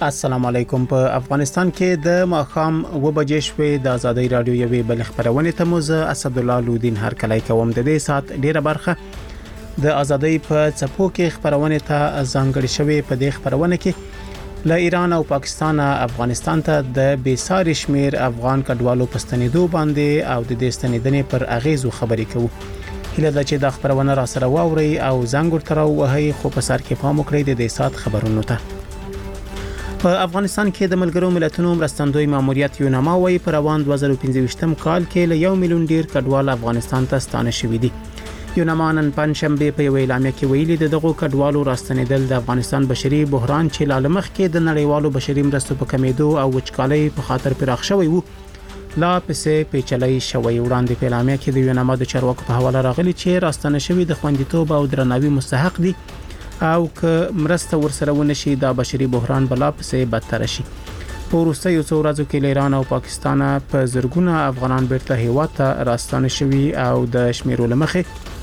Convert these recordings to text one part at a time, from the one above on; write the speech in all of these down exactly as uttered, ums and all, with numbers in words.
السلام علیکم. په افغانستان کې د ماخام و بجې شوې د ازادي رادیو یوې بل خبرونه ته موزه اسد الله لودین هر کله کوم د دې سات ډیره برخه د ازادي په چپو کې خبرونه ته ځانګړي شوې. په دې خبرونه کې له ایران او پاکستان افغانستان ته د بیسار شمیر افغان کډوالو پستنیدو باندې او د دې ستنیدنې پر اغیزو خبرې کوو. هله د چې د خبرونه را سره واوري او زنګور تر وهي خو په سر کې پام وکړئ د دې سات خبرونو ته. په افغانستان کې د ملګرو ملتونو مرستندوی ماموریت یوناما وايي پر روان دوه زره پنځه کال کې له یو میلیون ډیر کډوال افغانستان ته ستانه شوي دي. یوناما نن پنځشنبه په یو اعلامیه کې ویلي د دغو کډوالو راستنیدل د افغانستان بشري بحران چې لالمخ کې د نړیوالو بشري مرستو په کمیدو او وچکالۍ په خاطر پراخ شوی وو لا پسې پیچلای شوی. وړاندې په اعلامیه کې د یوناما د چارواکو په حواله راغلي چې راستنه شوی د خوندیتوب او درناوي مستحق دي او که مرسته ورسره ونشي دا بشري بحران بلا پسې بدتر شي. په وروستیو څو ورځو کې له ایران او پاکستان په زرګونه افغانان بیرته هیواد ته راستانه شوي او د شمیرو لمخه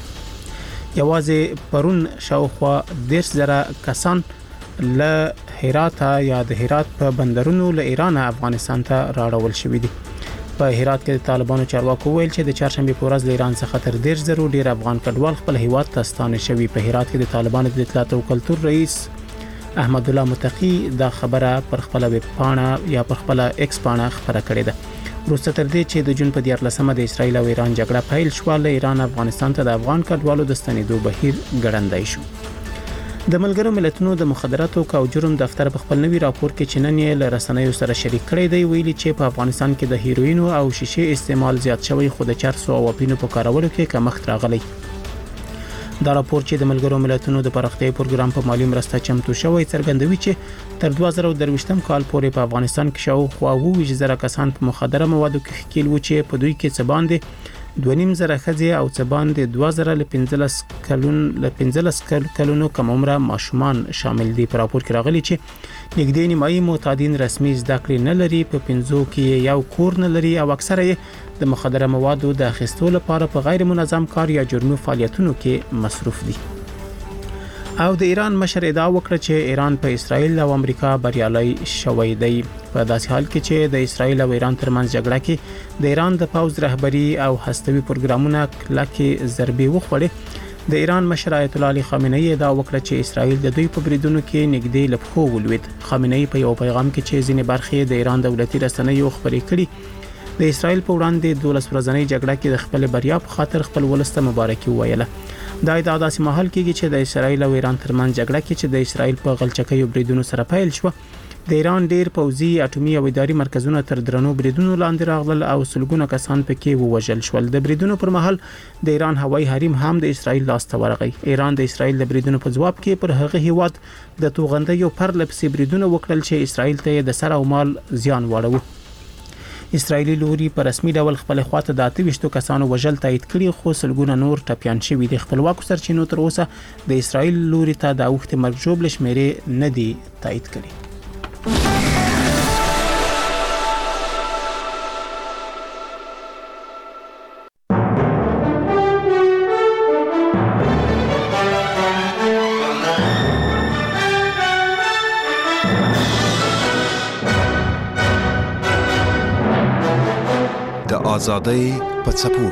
یوازې پرون شاوخوا دیرش زره کسان له هرات یا د هرات په بندرونو له ایران افغانستان ته راړول شوي دي. په هرات کې د طالبانو چارواکو ویل چې د چهارشنبه په ورځ له ایران څخه تر دیرش زره ډیر افغان کډوال خپل هیواد ته ستانه شوي. په هرات کې د طالبانو د اطلاعات او کلتور رئیس احمد الله متقی دا خبره پر خپل ویب پاڼه یا پر خپل ایکس پاڼه خبره کړې ده. وروسته تر دې چې د جون په دیارلسمه د اسرایل او ایران جګړه پیل شو له ایران افغانستان ته د افغان کډوالو د ستنېدو بهیر ګړندای شو. د ملګرو ملتونو د مخدراتو او جرم دفتر په خپل نوي راپور کې چنن یې له رسنیو سره شریک کړی دی. ویلي چې په افغانستان کې د هیروین او شیشې استعمال زیات شوی خو د چرسو او اپینو په کارولو کې کمښت راغلی. دا راپور چې د ملګرو ملتونو د پراختیايي پروګرام په مالی مرسته چمتو شوی څرګندوي چې تر دوه زره درویشتم کال پورې په افغانستان کې شاوخوا اووه ویشت زره کسان په مخدره موادو کې ښکیل وو چې په دوی کې څه باندې دوه نیم زره ښځې او څه باندې دوه زره له پنځلس کلون له پنځلس کلونو کم عمره ماشومان شامل دي. په راپور کې راغلي چې نږدې نیمایي معتادین رسمي زده کړې نه لري، په پنځو کې یو کور نه لري او اکثره یې د مخدره موادو د اخیستو لپاره په غیر منظم کار یا جرمي فعالیتونو کې مصروف دي. او د ایران مشر ادعا وکړه چې ایران په اسرائیل او امریکا بریالي شوی دی. په داسې حال کې چې د اسرائیل او ایران ترمنځ جګړه کې د ایران د پوز رهبری او هستوي پروګرامونه کلکه ضربې وخوړې. د ایران مشر آیت الله علي خامنه‌ای ادعا وکړه چې اسرائیل د دوی په بریدونو کې نږدې لپخو ولوید. خامنه‌ای په یو پیغام کې چې ځینې برخې د ایران دولتي رسنیو خبرې کړي د اسرائیل په وړاندې دولس ورځنۍ جګړه کې د خپل بریا په خاطر خپل ولسته مبارکي وویله. دا ادعا داسې مهال کېږي چې د اسرائیل او ایران ترمنځ جګړه کې چې د اسرائیل په غلچکیو بریدونو سره پیل شو د ایران ډیر پوځي اټومي او اداري مرکزونه تر درنو بریدونو لاندې راغلل او سلګونه کسان پکې ووژل شول. د بریدونو پر مهال د ایران هوایي حریم هم د اسرائیل لاس ته ورغی. ایران د اسرائیل د بریدونو په جواب کې پر هغه هیواد د توغندیو پر لپسې بریدونه وکړل چې اسرائیل ته د سر او مال زیان واړو. اسرائیلي لوري په رسمي ډول خپل خواته د اته ویشت کسانو وژل تایید کړي خو سلګونه نور ټپيان شوي دي. خپلواکو سرچینو تر اوسه د اسرائیل لوري ته د اوخت مرګ جوړ شمیرې نه دي تایید کړي. آزادی په څپو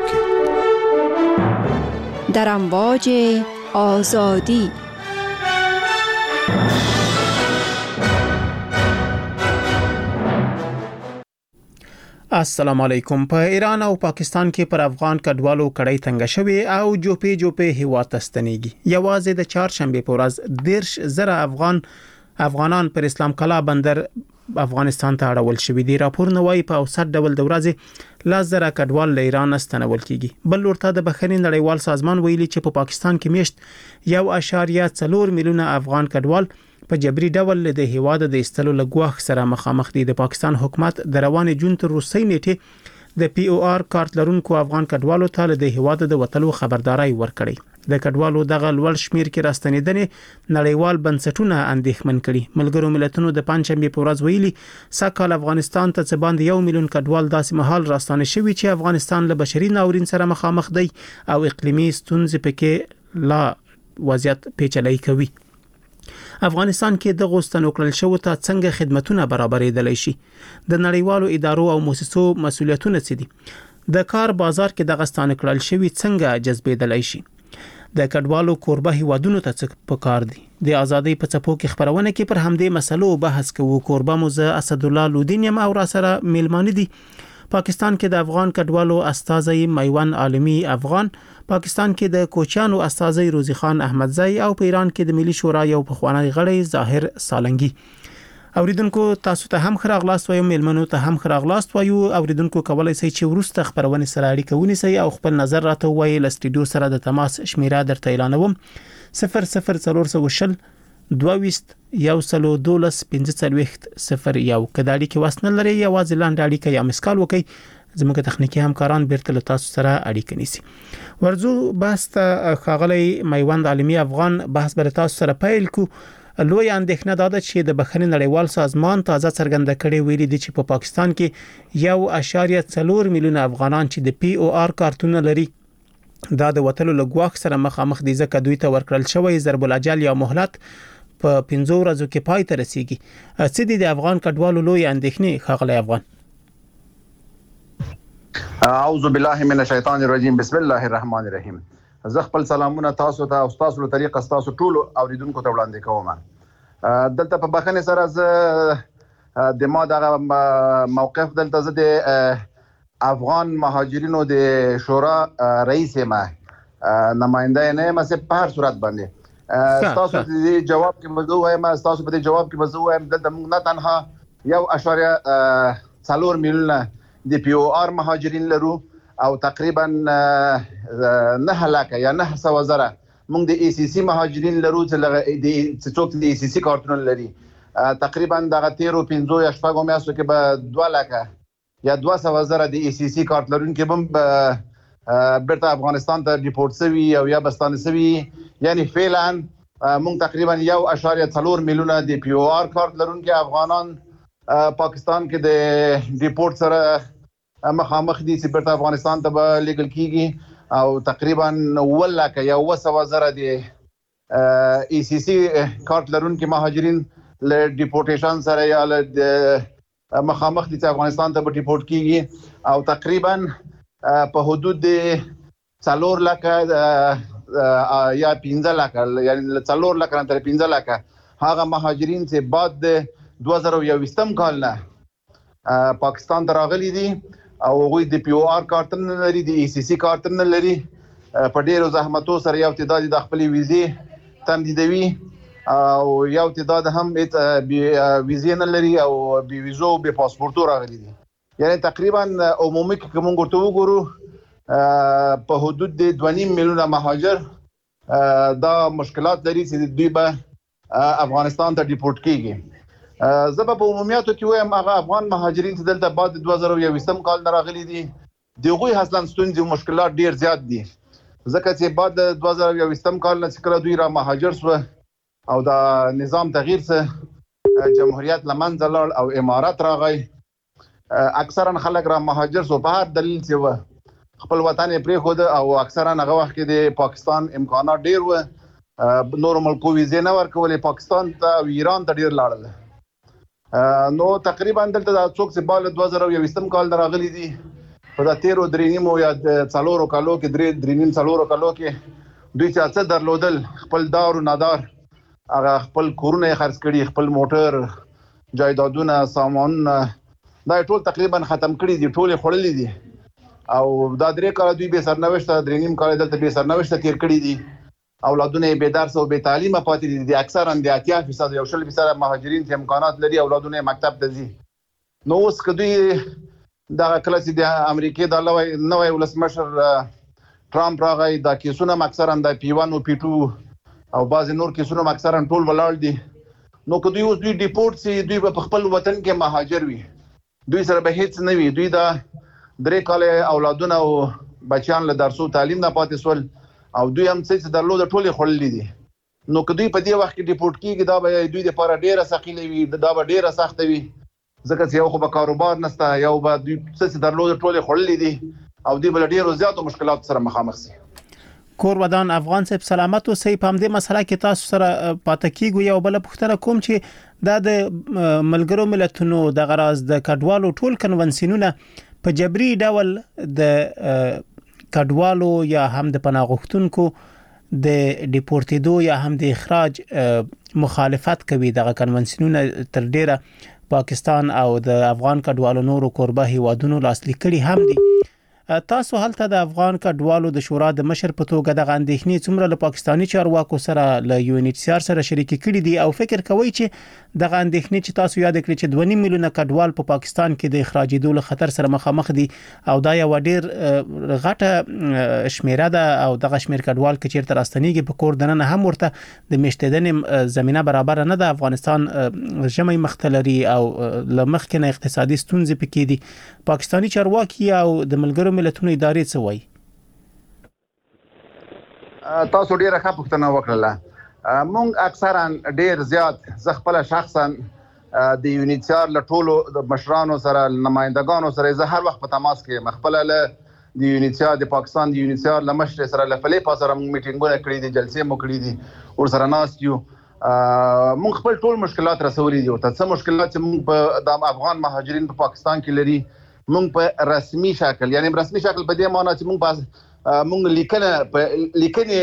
کې در امواج آزادی. السلام علیکم. په ایران او پاکستان کې پر افغان کډوالو کړای تنګ شوی او جوپی جوپی هیوا تستنیږي. یوازې د چهارشنبه په ورځ دیرش زره افغان افغانان پر اسلام کلا بندر افغانستان ته اړول شوی دي. راپور نوای په اوسط ډول د ورځې لاس زره کډوال له ایران استنول کیږي. بل ورته د بخښنې نړیوال سازمان ویلي چې په پاکستان کې میشت یو اشاریه څلور میلیونه افغان کډوال په جبري ډول د هیواد د استلو لګوخ سره مخامخ دي. د پاکستان حکومت د روان جون تر روسي نیټه د پی او آر کارت لرونکو افغان کډوالو ته د هیواد د وټلو خبرداري ورکړي. د کډوالو دغه لوړ شمیر کې راستنیدنې نړیوال بنسټونه اندېښمن کړي. ملګرو ملتونو د پنځشنبه په ورځ ویلي سکهال افغانستان ته څه باندې یو میلیون کډوال داسې مهال راستانه شوي چې افغانستان له بشري ناورین سره مخامخ دی او اقلیمي ستونزې پکې لا وضعیت پیچلې کوي. افغانستان کې د غوستنو کړل شو ته څنګه خدماتونه برابرېدلی شي، د نړیوالو ادارو او مؤسسو مسولیتونه څه دي، د کار بازار کې د غستانه کړل شوی څنګه جذبېدلی شي، د کډوالو کوربه هیوادونو ته څه پکار دي. د ازادۍ په څپو کې خبرونه کې پر همدې مسلو بحث کوو. کوربه مو زه اسد الله لودین یم او را سره میلمانه دي پاکستان کې د افغان کډوالو استاذي میوان عالمي افغان، پاکستان کې د کوچیانو استاذي روزي خان احمدزئی او په ایران کې د ملي شورا یو پخوانی غړی ظاهر سالنګي. اوریدونکو تاسو ته هم خراغلاست وایو، میلمنو ته هم خراغلاست وایو. اوریدونکو کولای شي چې ورسته خبرونه سره اړیکه ونیسي او خپل نظر راته وایي. ل سټډیو سره د تماس شمیره درته اعلانوم صفر صفر څلور سوه شل دویست یو سلو دولس پنځه څلوېښت صفر یو. کداړي کې واسنه لري یوازې لاندې اړیکه یا مسکال وکي، زموږ تخنیکی همکاران بیرته له تاسو سره اړیکه نیسي. ورزو بحث ته خاغلی میوند عالمي افغان بحث بر تاسو سره پیل کو. لوی اندېښنه دا ده چې د بخښنې نړیوال سازمان تازه څرګنده کړې ویلي دي چې په پا پاکستان کې یو اشاریه څلور میلیونه افغانان چې د پی او آر کارتونه لري دا د وټلو لګواخ سره مخامخ دي، ځکه دوی ته ورکړل شوی ضرب الاجل یا مهلت په پنځو ورځو کې پای ته رسیږي. څه دي د افغان کډوالو لوی اندېښنې خاغلی افغان؟ اعوذ بالله من الشیطان الرجیم، بسم الله الرحمن الرحیم. زه خپل سلامونه تاسو ته او تاسو له طریقه تاسو ټول اوریدونکو ته وړاندې کوم. دلته په بخښنې سره زه د ما دغه موقف دلته زه د افغان مهاجرینو د شورا رئیس یم، نماینده نه یم، چې په هر صورت باندې تاسو د جواب کې مزه وایم تاسو په جواب کې مزه وایم دلته موږ نه تنها یو اشاریه څلور میلیونه د پی او آر مهاجرین لرو او تقریبا نه لکه یا نه سوه زره موږ د ای سی سی مهاجرین لرو چې څوک د ای سی سی کارتونه لري. تقریبا دغه تیرو پنځو یا شپږو میاشتو کې به دوه لکه یا دوه سوه زره د ای سی سی کارت لرونکي به بیرته افغانستان ته ډیپورټ شوي او یا به ستانه شوي. یعنی فعلا موږ تقریبا یو اشاریه څلور میلیونه د پی او آر کارت لرونکي افغانان پاکستان کې د ډیپورټ سره مخامخ دي چې بیرته افغانستان ته به لیږل کیږي او تقریبا اووه لکه یا اووه سوه زره د ای سی سی کارت لرونکي مهاجرین له ډیپورټیشن سره یا له مخامخ دي چې افغانستان ته به ډیپورټ کیږي او تقریبا په حدود د څلور لکه یا پنځه لکه یعنی څلور لکه نه تر پنځه لکه هغه مهاجرین چې بعد د دوه زره یوویشتم کال نه پاکستان ته راغلي دي او هغوی د پی او آر کارتونه نه لري، د ای سی سی کارتونه نه لري، په ډیرو زحمتو سره یو تعداد د خپلې ویزې تمدیدوي او یو تعداد هم ویزې نه لري او بې ویزو بې پاسپورټو راغلي دي. یعنی تقریبا عمومي که موږ ورته وګورو په حدود د دوه نیم میلیونه مهاجر دا مشکلات لري چې دوی به افغانستان ته ډیپورټ کیږي. زه به په عمومیاتو کې وایم هغه افغان مهاجرین چې دلته بعد د دوه زره یوویشتم کال نه راغلي دي د هغوی اصلا ستونزې او مشکلات ډیر زیات دي، ځکه چې بعد د دوه زره یوویشتم کال نه چې کله دوی را مهاجر شوه او د نظام تغییر څه جمهوریت له منځه لاړ او امارت راغی، اکثرا خلک را مهاجر شو په هر دلیل چې و خپل وطن یې پرېښود او اکثرا هغه وخت کې د پاکستان امکانات ډیر و، نورو ملکو ویزې نه ورکولې، پاکستان ته او ایران ته ډیر لاړل. نو تقریبا دلته د څوک چې بال دوه زره یوویشتم کال نه راغلي دي په دا تیرو درې نیمو یا څلورو کالو کې درې درې نیم څلورو کالو کې دوی چې څه درلودل خپل دار او نادار هغه خپل کورونه یې خرڅ کړي، خپل موټر جایدادونه سامانونه دا ټول تقریبا ختم کړي دي، ټول یې خوړلي دي او دا درې کاله دوی بې سرنوشته درې نیم کال دلته بې سرنوشته تیر کړي دي، اولادونه یې بې درسه او بې تعلیمه پاتې دي. اکثرا د اتیا فیصد یو شل فیصد مهاجرین چې امکانات لري اولادونه یې مکتب ته ځي. نو اوس که دوی دغه کله چې د امریکې د نوی ولسمشر ټرامپ راغی دا کیسونه هم اکثرا د پی ون او پی ټو او بعضې نور کیسونه هم اکثرا ټول ولاړ دي. نو که دوی اوس دوی ډیپورټ شي دوی به په خپل وطن کې مهاجر وي، دوی سره به هیڅ نه وي، دوی د درې کاله اولادونه او بچیان له درسو تعلیم نه پاتې سول او دوی هم څه چې درلوده ټول یې خوړلي دي. نو که دوی په دې وخت کې ډیپورټ کیږي دا به دوی دپاره ډیره ثقیله وي، دا به ډیره سخته وي، ځکه چې یو خو به کاروبار نشته، یو به دوی څه چې درلوده ټول یې خوړلي دي او دوی به له ډیرو زیاتو مشکلاتو سره مخامخ شي. کور ودان افغان صاحب سلامت اوسئ. په همدې مسله کې تاسو سره پاتې کیږو. یو بل پوښتنه کوم چې دا د ملګرو ملتونو د غراز د کډوالو ټول کنونسیونونه په جبري ډول د کډوالو یا هم د پناه غوښتونکو د ډیپورتیدو یا هم د اخراج مخالفت کوي. دغه کنونسیونونه تر ډیره پاکستان او د افغان کډوالو نورو کوربه هیوادونو لاسلیک کړي هم دي. تاسو هلته د افغان کډوالو د شورا د مشر په توګه د اندېښنې څومره له پاکستاني چارواکو سره له یو ان ایچ سی آر سره شریک کړي دي او فکر کوي چې د اندېښنې چې تاسو یاد کړئ چې دوه نیم میلیونه کډوال په پاکستان کې د اخراجېدو له خطر سره مخامخ دي او دا یو ډیر غټه شمیره ده او دغه شمیر کډوال کې چیرته راستنیږي په کور دننه هم ورته د میشتېدنې زمينه برابر نه ده. افغانستان ژمي مختلري او لمخ کې اقتصادي ستونزې پکې دي. پاکستاني چارواکي او د ملګرو ملتونو ادارې څه وایي؟ تاسو ډیره ښه پوښتنه وکړه. مونږ اکثرا ډیر زیات زه خپل شخصا د یونیسیار له ټولو د مشرانو سره نمائندګانو سره زه هر وخت په تماس کې مخبل له د یونیسیار د پاکستان د یونیسیار له مشر سره له فلیپا سره مونږ میټینګونه کړې دي، جلسې مو کړې دي، ور سره ناس یو. مونږ خپل ټول مشکلات رسولي دي او څه مشکلات چې مونږ په د افغان مهاجرین په پاکستان کې لري مونږ په رسمي شکل یعنی رسمي شکل په دې معنی چې مونږ باز مونږ لیکنه په لیکنه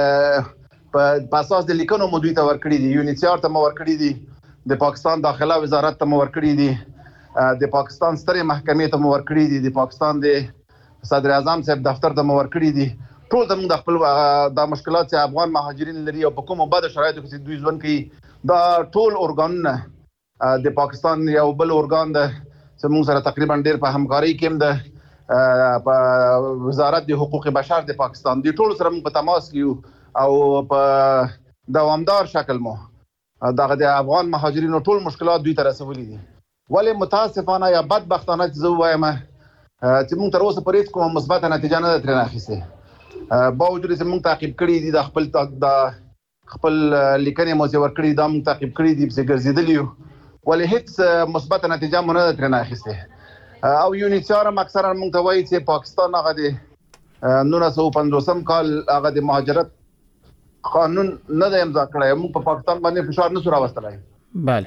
په اساس د لیکنو مو دوی ته ورکړي دي، یونیسیار ته مو ورکړي دي، د پاکستان داخله وزارت ته مو ورکړي دي، د پاکستان سترې محکمې ته مو ورکړي دي، د پاکستان د صدر اعظم صاحب دفتر ته مو ورکړي دي. ټول زموږ د خپل د مشکلات چې افغان مهاجرین لري او په کومو بد شرایطو کې دوی ژوند کوي دا ټول اورګانونه د پاکستان یو بل اورګان ده چې موږ سره تقریبا ډیر په همکاري کې ده په وزارت د حقوق بشر د پاکستان د ټول سره موږ په تماس کې او په دوامدار شکل مو دغه د افغان مهاجرینو ټول مشکلات دوی ته رسولي دي. ولې متاسفانه یا بدبختانه چې زه وایم چې موږ تر اوسه پرې کومه مثبت نتیجه نه ترې اخیستې باوجود چې موږ تعقیب کړي دي د خپل د خپل لیکنې مو چې ورکړي دا موږ تعقیب کړي دي چې ګرځېدلی یو ولې هیڅ مثبت نتیجه مو نه ترې اخیستې. او یونیسیار هم اکثرا موږ ته وایي چې پاکستان هغه د نولس سوه پنځوسم کال هغه د مهاجرت قانون نه دی امضا کړی، موږ په پاکستان باندې فشار نه سو راوستلی. بله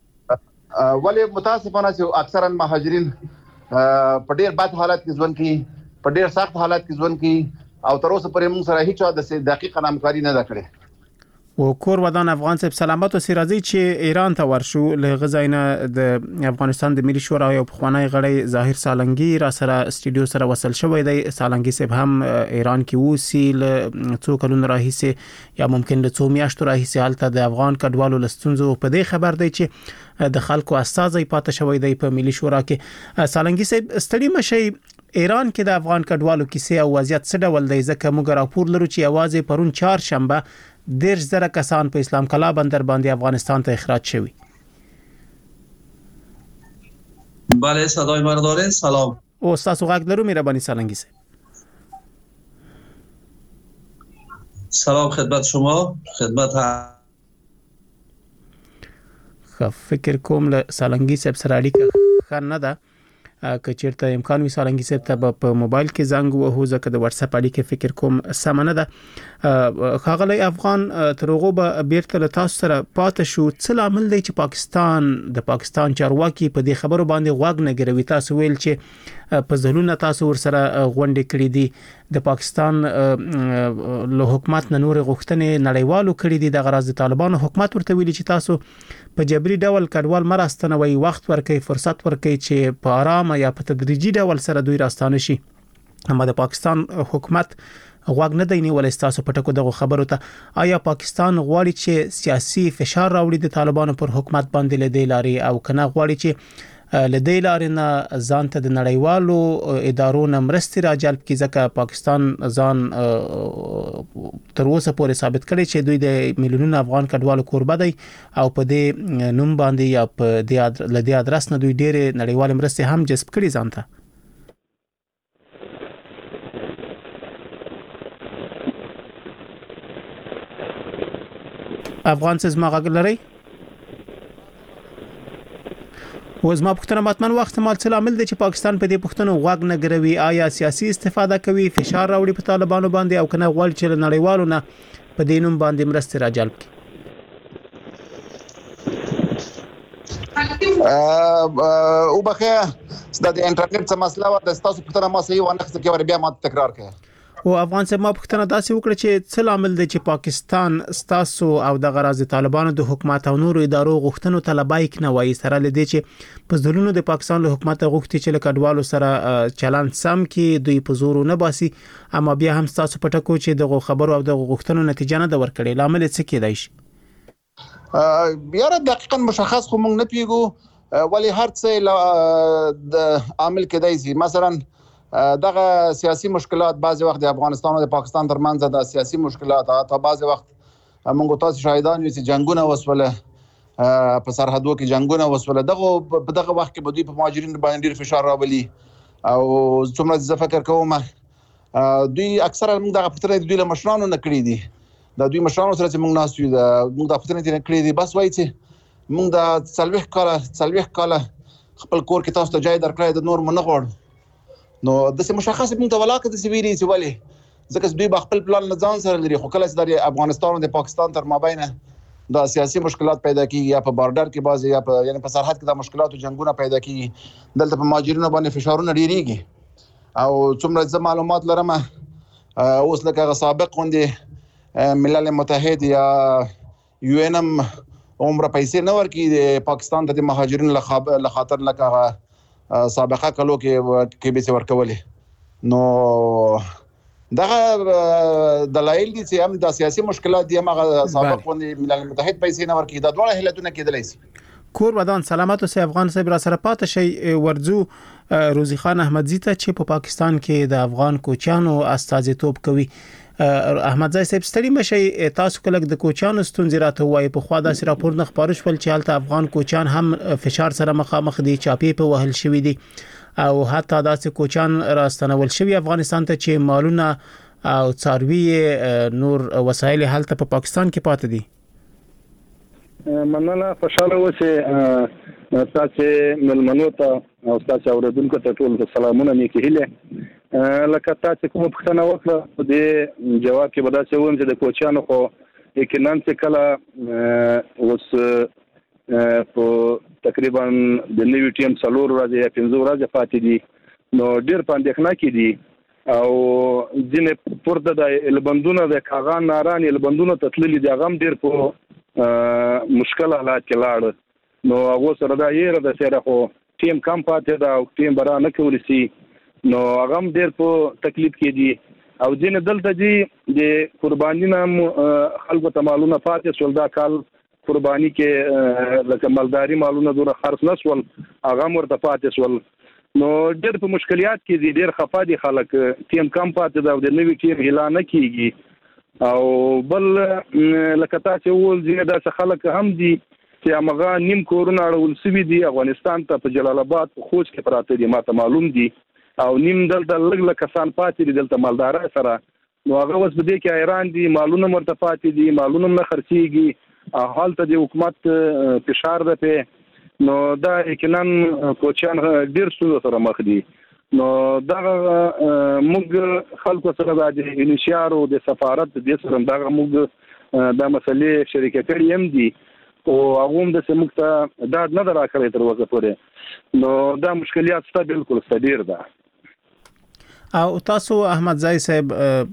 ولې متاسفانه چې اکثرا مهاجرین په ډیر بد حالت کې ژوند کوي، په ډیر سخت حالت کې ژوند کوي او تر اوسه پورې موږ سره هیڅ د دقیقه همکاري نه ده کړې. و کور ودان افغان صاحب سلامت او سیرازي چې ایران ته ورشو له غزاینه د افغانستان د ملي شورا یو پخوانی غړی ظاهر سالنګي را سره استودیو سره وصل شوی دی. سالنګي صاحب هم ایران کې اوسي له څو کلونو راهیسه یا ممکن له څو میاشتو راهیسه حالت د افغان کډوالو لستونزو په دې خبر دی چې د خلکو استازي پاتې شوی دی په ملي شورا کې. سالنګي صاحب ستړي مشي ایران کې د افغان کډوالو کیسه او وضعیت څه ډول دی؟ ځکه موږ راپور لرو چې اواز پرون چهارشنبه دیر زره کسان په اسلام کلا بندر باندې افغانستان ته اخراج شوی. بله صدای من دارین؟ سلام. او تاسو غږ لرو مهرباني سالنګي صاحب. سلام خدمت شما، خدمت خ فکر کوم له سالنګي صاحب سره اړیکه ښه نه ده. که چیرته امکان وي سالنګي صاحب ته په موبایل کې زنګ وهو ځکه د واتس اپ اړیکه فکر کوم سم نه ده. خاغلی افغان ترغه به بیرته له تاسو سره پاتې شو. څه لامل دی چې پاکستان د پاکستان چارواکي په دې خبرو باندې غوږ نه ګروي؟ تاسو ویل چې په ځلونه تاسو ور سره غونډې کړې دي، د پاکستان له حکومت نه نور غوښتنې نړیوالو کړې دي، د غراض طالبانو حکومت ورته ویلي چې تاسو په جبري ډول کډوال مراستنوي، وخت ورکړي، فرصت ورکړي چې په آرام یا په تدریجي ډول سره دوی راستانه شي. اما د پاکستان حکومت غوږ نه دی نیولای تاسو پټکو دغه خبرو ته. آیا پاکستان غواړي چې سیاسي فشار راوړي د طالبانو پر حکومت باندې لدې لاري او کنه غواړي چې لدې لاري نه ځان ته د نړیوالو ادارو نه مرستې راجلب کړي؟ ځکه پاکستان ځان تر اوسه پورې ثابت کړي چې دوی د میلیونونو افغان کډوالو کوربه دی او په دې نوم باندې یا په دې لدې ادرس نه دوی ډېر نړیوال مرستې هم جذب کړي ځان ته. افغان څه زما غږ لري؟ اوس ما پوښتنه ماتمن وخت مال څه عامل دي چې پاکستان په دې پوښتنو غوږ نه ګروي آیا سیاسي استفاده کوي فشار راوړي په طالبانو باندې او کنه غواړي چې نړیوالو نه په دینوم باندې مرسته راجلب کړي او بخیا د انټرنیټ څخه مسله و د تاسو پوښتنه ما صحیح ونه څه کې ور بیا ما تکرار کړه او افغان سره ما پوښتنه داسې وکړه چې څه عامل دي چې پاکستان ستاسو او د غراض طالبانو د حکومت او نورو ادارو غوښتنو طلبای کنه وایي سره لدی چې په ځلونو د پاکستان له حکومت غوښتي چې لکډوالو سره چلند سم کې دوی په زور نه باسي اما بیا هم ستاسو پټکو چې د خبرو او د غوښتنو نتیجه نه د ورکړي لامل څه کېدای شي بیا دقیقاً مشخص خو موږ نه پیګو ولی هر څه د عامل کېدای شي مثلا دغه سیاسي مشکلات بعضی وخت د افغانستان او د پاکستان ترمنځ د سیاسي مشکلات او بعضی وخت موږ تاسو شاهدان یو چې جنگونه وسوله په سرحدو کې جنگونه وسوله دغه په دغه وخت کې به دوی په مهاجرینو باندې ډیر فشار راولي او څومره ځ فکر کوم دوی اکثره موږ دغه پټره دوی له مشرانو نه کړی دي د دوی مشرانو سره چې موږ ناس یو د موږ د پټره نه کړی دي بس وایي چې موږ د څلويخ کاله څلويخ کاله خپل کور کې تاسو ته ځای درکړی د نور منغه غواړو نو د څه مشخص موږ ته ولاکه د سویری چې ولی ځکه دوی خپل پلان نه ځان سره لري خو کله چې د افغانستان او د پاکستان تر مابین د سیاسي مشکلات پیدا کیږي یا په بارډر کې بازي یا په یعنی په سرحد کې د مشکلات او جنگونه پیدا کیږي دلته په مهاجرینو باندې فشارونه ډیریږي او څومره ز معلومات لرم اوس لکه سابق غوندي ملل متحد یا یو ان ام عمره پیسې نه ورکړي د پاکستان ته د مهاجرینو له خاطر لکه سابقه کلو کې کې به ورکولې نو دغه دلایل دي چې هم د سیاسي مشکلات دي هغه سابق غوندي ملل متحد پیسې نه ورکړي د ډول هلتونه کېدلای شي کور ودان سلامت اوسه افغان صاحب را سره پاتې شي ورځو روزي خان احمدزي ته چې په پاکستان کې د افغان کوچانو استازیتوب کوي احمدزي صاحب ستړي مشي تاسو کله د کوچانو ستونزې راته وایي په خوا د راپور نه خبرش ول چې حالت افغان کوچان هم فشار سره مخامخ دي چاپی په وهل شوې دي او حتی داسې کوچان راستنول شوی افغانستان ته چې مالونه او څاروي نور وسایل حالت په پاکستان کې پاتې دي مننه خوشاله اوسه تاسو ملمنو ته او تاسو اوریدونکو ته ټول سلامونه نیکی هله لکه تاسو کوم پښتنه وکړه د جواب کې بدا څه ووم چې د کوچانو خو یقینا چې کله اوس په تقریبا د نیو ټیم څلور ورځې یا پنځه ورځې پاتې دي نو ډیر پاندېخنه کې دي او ځینې پورته د البندونو د کاغان ناران البندونو تتللي دي غم ډیر په مشکل حالات کې لاړ نو هغه سره دا یې را د سره خو ټیم کم پاتې دا او ټیم برا نه کولی سي نو هغه ډیر په تکلیف کې دي او ځینې دلته دي د قرباني نام خلکو ته مالونه پاتې سول دا کال قرباني کې لکه مالداري مالونه دوره خرڅ نسول هغه ورته پاتې سول نو ډېر په مشکلات کې دي ډېر خفا دي خلک ټیم کم پاتې دا د نوې ټیم اعلان کیږي او بل لکه تاسو ول ځینې د خلک هم دي چې هغه نیم کورونه اړول سوي دي افغانستان ته په جلال آباد په خوج کې پراته دي ماته معلوم دي او نیم دلته لږ لږ کسان پاتې دي دلته مالدار سره نو هغه اوس بده کې ایران دي مالونه مرته پاتې دي مالونه نه خرڅيږي حالت د حکومت فشار ده په نو دا یقینا کوچان ډیر څه سره مخ دي نو دا موږ خلکو سره د انشار او د سفارت د سره دا موږ د مسلې شریک کړي هم دي او هغه د سمکته دا نه دراکړې تر وځه پورې نو دا مشکلات ست بالکل ستډیر ده او تاسو احمدزي صاحب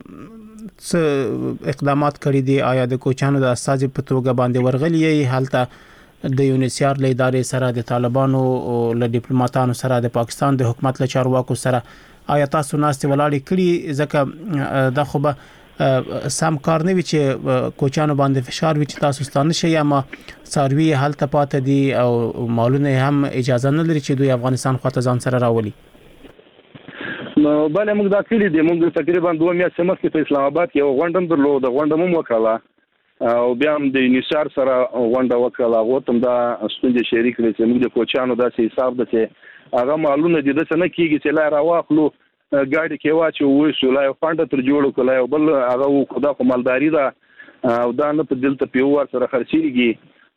اقدامات کړی دي آیا د کوچانو د اساس په توګه باندې ورغلی حالت د یونیسیار له ادارې سره د طالبانو او له ډیپلوماټانو سره د پاکستان د حکومت له چارواکو سره آیا تاسو ناستې ولاړې کړی ځکه دا خو به سم کار نه وي چې کوچانو باندې فشار وي چې تاسو ستانه شي اما څاروي حالت پاتې دي او مالونه هم اجازه نه لري چې دوی افغانستان خواته ځان سره راولي نو بل موږ دا کړی دي موږ تقریبا دوه میاشتې مخکې په اسلام آباد کې یو غونډه درلوده غونډه مو وکړه او بیا هم د نشار سره غونډه وکړه هغه تم دا ستونزې شریک کړي چې موږ د کوچانو داسې حساب ده چې هغه معلومه دي د څه نه کیږي چې لا راواخلو ګاډي کې واچو وې شو لا فانډ تر جوړ کړل او بل هغه خدا خو مالداري ده او دا نه په دلته پیور سره خرچيږي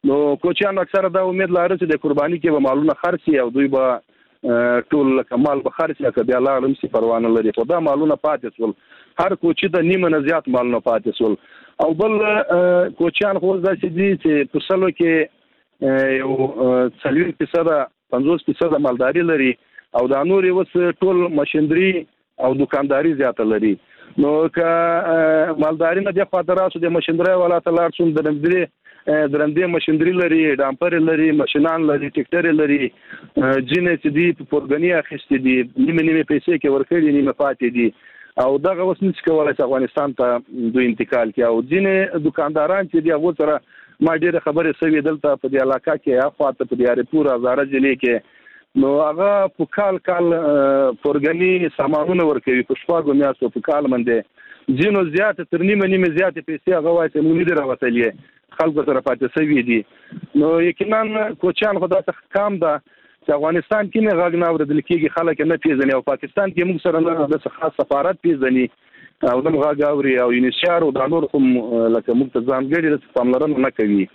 نو کوچیان اکثره دا امید لري چې د قرباني کې به مالونه خرڅي او دوی به ټول کمال به خرڅي که بیا لاړم سي پروا نه لري خو دا مالونه پاتې شول هر کوچی د نیمه نه زیات مالونه پاتې شول او بل کوچیان خو داسې دي چې په سلو کې یو څلوېښت فیصده پنځوس فیصده مالداري لري او دا نور اوس ټول ماشينري او دکانداري زیاته لري نو که مالداري نه د خاطراتو د ماشينري ولا تلار څوم د نمدري درندې ماشينري لري ډامپر لري ماشينان لري ټریکټر لري جنې چې دی په پورګنی اخیستې دي نیمه نیمه پیسې کې ورکړي نیمه پاتې دي او دغه اوس نشي کولای چې افغانستان ته دوی انتقال کړي او ځینې دکانداران چې دی هغه سره ما ډېر خبرې سوي دلته په دې علاقه کې اخواته په دې اړه پورا زاره ځلې کې نو هغه په کال کال پورګنی سامانونه ورکوي په شپږو میاشتو په کال باندې ځینو زیات تر نیمه نیمه زیات پیسې هغه وایي چې موږ لري راوتلې خلکو سره پاتې سوي دي نو یقینا کوچیان خو دا څه کام ده چې افغانستان کې نه غږ نه اورېدل کېږي خلک نه پیژني او پاکستان کې موږ سره نه د خاص سفارت پیژني او د غږ اوري او یونیسیار او د نور کوم لکه موږ ته ځانګړي د پاملرنه نه کوي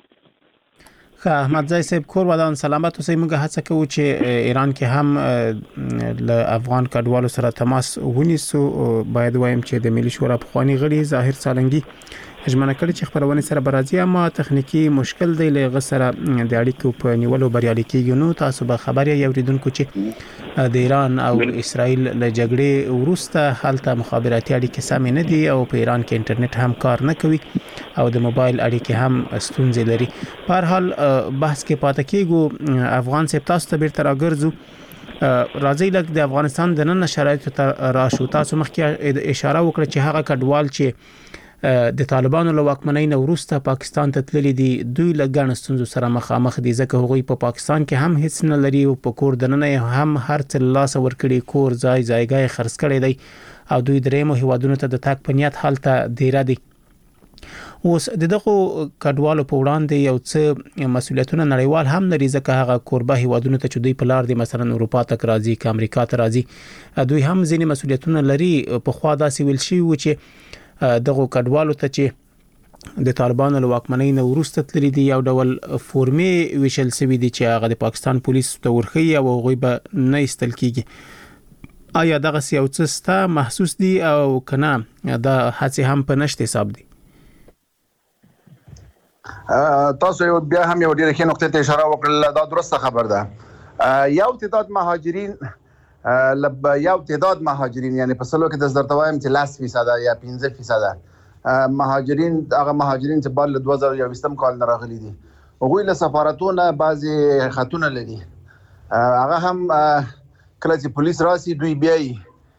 ښه احمد زای صاحب کور ودان سلامت اوسئ موږ هڅه کوو چې ایران کې هم له افغان کډوالو سره تماس ونیسو باید وایم چې د ملي شورا پخوانی غړي ظاهر سالنګي ژمنه کړې چې خبرونه سره برازي اما تخنیکی مشکل دی له سره د اړیکو په نیولو بریالي کېږي نو تاسو به خبري اوریدونکو چې د ایران او اسرائیل له جګړې وروسته حالت مخابراتي اړیکې سم نه دي او په ایران کې انټرنیټ هم کار نه کوي او د موبایل اړیکې هم ستونزې لري په هر حال بحث کې پاتې کېږو افغان سپ تاسو ته بیرته راګرځو راځي لکه د افغانستان د نن شرایطو ته راشو تاسو مخکې اشاره وکړه چې هغه کډوال چې د طالبانو له واکمنۍ نه وروسته پاکستان ته تللي دي دوی له ګڼ ستونزو سره مخامخ دي ځکه هغوی په پاکستان کې هم هیڅ نه لري او په کور دننه هم هر څه لاس ورکړي کور ځای ځایګای خرڅ کړي دی او دوی درېمو هیوادونو ته د تاک په نیت حالت دیره دي اوس د دغه کډوالو په وړاندې یو څه مسولیتونه نړیوال هم لري ځکه هغه کوربه هیوادونو ته چې دوی په لار دي مثلا اروپا ته راځي که امریکا ته راځي دوی هم ځینې مسولیتونه لري په خوا داسې ویل شي و چې دغه کډوالو ته چې د طالبانو له واکمنۍ نه وروسته تللي دي یو ډول فورمې ویشل شوي دي چې هغه د پاکستان پولیس ته ورخي او هغوی به نه ایستل کیږي آیا دغه یو څه ستا محسوس دي او کنه دا هڅې هم په نشته حساب دي تاسو یو بیا هم یو ډیره ښه نقطه ته اشاره وکړه دا درسته خبر ده یو تعداد مهاجرین لب یو تعداد مهاجرین یعنی په سلو کې د زرتوایم چې لاس فیصد یا پنځه فیصد مهاجرین هغه مهاجرین چې بل دوه زره یوویشتم کال نه راغلي دي هغوی له سفارتونو بعضي خطونه لري هغه هم کله چې پولیس راسي دوی بیاي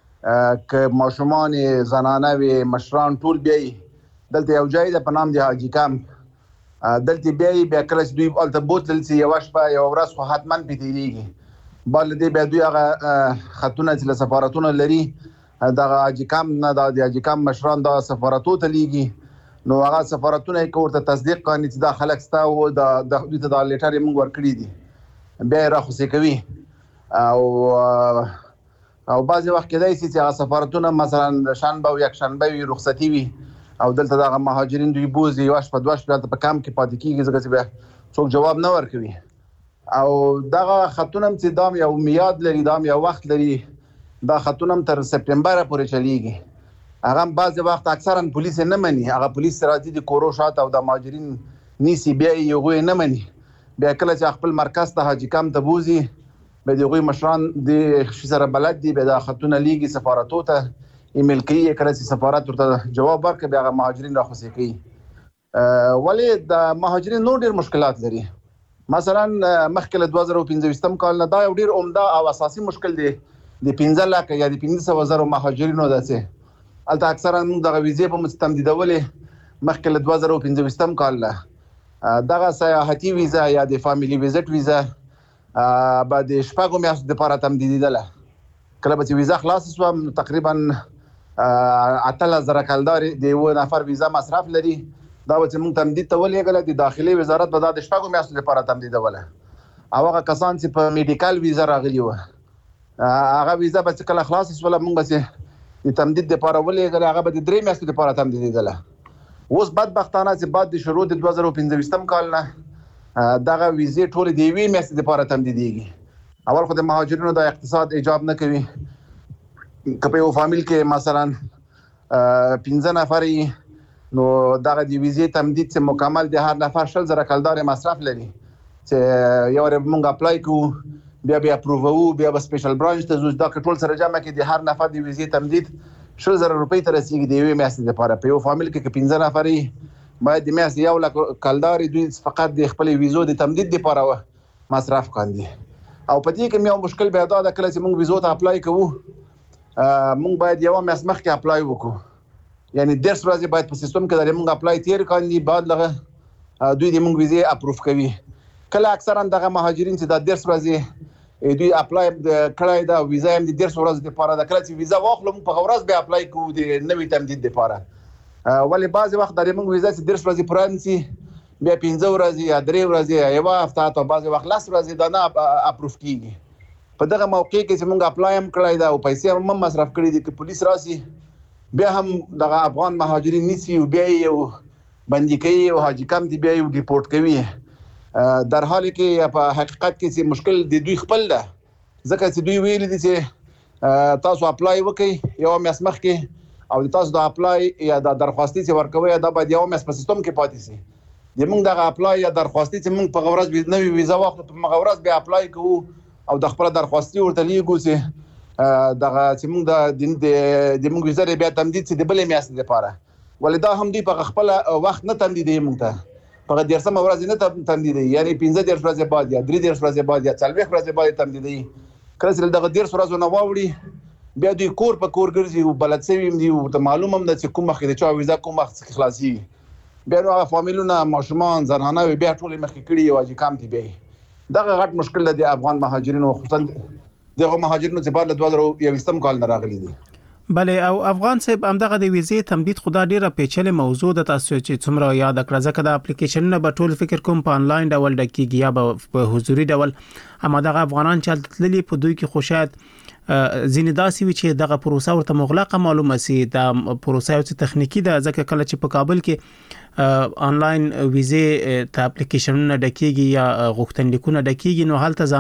ک ماشومان زنانه وي مشران ټول بیاي دلته یو ځای د پنام دی حاجی کامپ دلته بیاي بیا کله چې دوی الته بوتل سي یو شپه یو ورځ خو حتمن پیتیږي بل دې به دوی هغه خطونه چې سفارتونه لري د اجکام نه د اجکام مشران د سفارتو ته لیږي نو هغه سفارتونه یې کوړه تصدیق کوي چې دا خلک ستا او د د دوی ته د لیټر یې موږ ورکړي دي بیا راخصه کوي او او بعضی وخت کې دای چې هغه سفارتونه مثلا شنبه او یک شنبه رخصتي وي او دلته د مهاجرین دوی بوزي واش په دوه شپه په کام کې پاتې کیږي ځکه چې به څوک جواب نه ورکوي او دغه خطونه چې دام یو میاد لري دام یو وخت لري دا خطونه تر سپتمبر پورې چلیږي هغه بعض وخت اکثرا پولیس نه مني هغه پولیس راځي د کورو شات او د ماجرین نیسی بیا یو نه مني بیا کله چې خپل مرکز ته حاجی کام ته بوزي به دغه مشران د سره بلد دي به د خطونه لیږي سفارتو ته ایمیل کوي کله چې سفارت ورته جواب ورکړي بیا مهاجرین راخصي کوي ولی د مهاجرین نور ډیر مشکلات لري مثلا مخکله دوه زره پنځه کال نه دا یو ډیر عمده او اساسي مشکل دی د پنځه لک یا د پنځه سوه زره مهاجرینو داسې الته اکثرا موږ دغه ویزې په مستمدیدولې مخکله دوه زره پنځه کال له دغه سیاحتي ویزا یا د فامیلی ویزټ ویزا بعد شپږو میاشتو لپاره تمدیدېدله کله چې ویزا خلاص شوه تقریبا اتلس زره کلدار د یو نفر ویزا مصرف لري دا چې موږ تمدید ته ولېږله د داخلي وزارت به دا د شپږو میاشتو لپاره تمدیدوله او هغه کسان چې په میډیکل ویزا راغلي وو هغه ویزا به چې کله خلاص شوله موږ به د تمدید لپاره ولېږله هغه به د درې میاشتو لپاره تمدیدېدله اوس بدبختانه چې بعد د شروع د دوه زره پنځه کال نه دغه ویزې ټول د یوې میاشتې لپاره تمدیدېږي. اول خو د مهاجرینو د اقتصاد ایجاب نه کوي. که په یو فامیل کې مثلا پنځه نفر نو دغه د ویزې تمدید چې مکمل د هر نفر شل زره کلدار مصرف لري چې یو ور موږ اپلای کوو بیا بیا اپروو بیا به سپیشل برانچ ته ځو. دا ټول سره جمع کې د هر نفر د ویزې تمدید شل زره روپۍ ته رسیږي د یوې میاشتې لپاره. په یو فامیل کې پنځه نفر باید د میاشتې یو لک کلدار دوی فقط د خپل ویزو د تمدید لپاره مصرف کاندي. او په دې کې یو مشکل بیا دا د کله چې موږ ویزو ته اپلای کوو موږ باید یو میاشت مخکې اپلای وکړو. یعنی درس ورځې باید په سیستم کې د موږ اپلای تیر کاندي بعد لغه دوی د موږ ویزې اپروف کوي. کله اکثرا دغه مهاجرین چې د درس ورځې دوی اپلای کړای دا ویزا هم د درس ورځې لپاره د کله چې ویزا واخلو موږ په ورځ به اپلای کوو د نوې تمدید لپاره. ولی بعضی وخت د موږ ویزا چې درس ورځې پرانسي بیا پنځه ورځې یا درې ورځې یو هفته ته بعضی وخت لاس ورځې دا نه اپروف کیږي. په دغه موقع کې چې موږ اپلای هم کړای دا او پیسې هم مصرف کړې دي چې پولیس راسي بیا هم دغه افغان مهاجرین نیسي او بیا یو بندي کوي او حاجی کم دی بیا یو ریپورت کوي. در حالی کې په حقیقت کې چې مشکل د دوی خپل ده ځکه چې دوی ویل دي چې تاسو اپلای وکړئ یو میاشت مخکې او تاسو د اپلای یا د درخواستي چې ورکوي دا باید یو میاشت په سیستم کې پاتې شي. د موږ دغه اپلای یا درخواستي چې موږ په ورځ نوې ویزا واخلو په مغه ورځ بیا اپلای کوو او د خپل درخواستي ورته لیکو چې دغه چې موږ د د موږ ویزا بیا تمدید چې د بلې میاشتې لپاره ولدا هم دی په خپل وخت نه تمدیدې موږ ته په درسمه ورځ نه تمدیدې یعنی پنځه درس ورځې بعد یا درې درس ورځې بعد یا څلوېښت ورځې بعد تمدیدې. کله چې دغه درس ورځ نه واوړي بیا دوی کور په کور ګرځي او بلد سوي دي او ته معلوم هم ده چې کوم وخت د چا ویزا کوم وخت خلاصي بیا نو فامیلونه ماشومان زنانه بیا ټول مخکې کړي او چې کم دي بیا دغه غټ مشکل دی افغان مهاجرینو خصوصا دغه مهاجرینو چې بعد له دوه زره یوویشتم کال نه راغلي دي. بله او افغان صاحب همدغه د ویزې تمدید خدا ډیره پیچلې موضوع ده تاسو چې څومره یاد کړه ځکه د اپلیکیشنونه به ټول فکر کوم په انلاین ډول ډکیږي یا په حضوري ډول اما دغه افغانان چې تللي په دوی کې خو شاید ځینې داسې وي چې دغه پروسه ورته مغلقه معلومه سي د پروسه یو څه تخنیکی ده ځکه کله چې په کابل کې انلاین ویزې ته اپلیکیشنونه ډکیږي یا غوښتنلیکونه ډکیږي نو هلته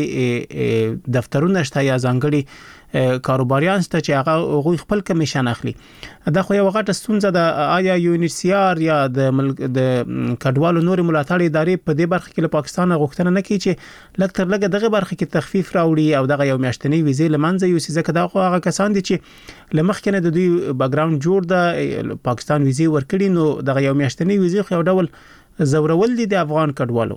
ځانګړي دفترونه شته یا ځانګړي کاروباریان شته چې هغه غوي خپل کمیشن اخلي. دا خو یو غټه ستونزه ده. آیا یو ان ایچ سی آر یا د ملک د کډوالو نور ملاتړ ادارې په دې برخه کې له پاکستان غوښتنه نه کوي چې لږ تر لږه دغه برخه کې تخفیف راوړي او دغه یو میاشتنی ویزې لمنځه یوسي ځکه دا خو هغه کسان دي چې لمخ کنه د دوی بیک گراوند جوړ ده پاکستان ویزې ورکړي نو دغه یو میاشتنی ویزې خو یو ډول زورول دي د افغان کډوالو.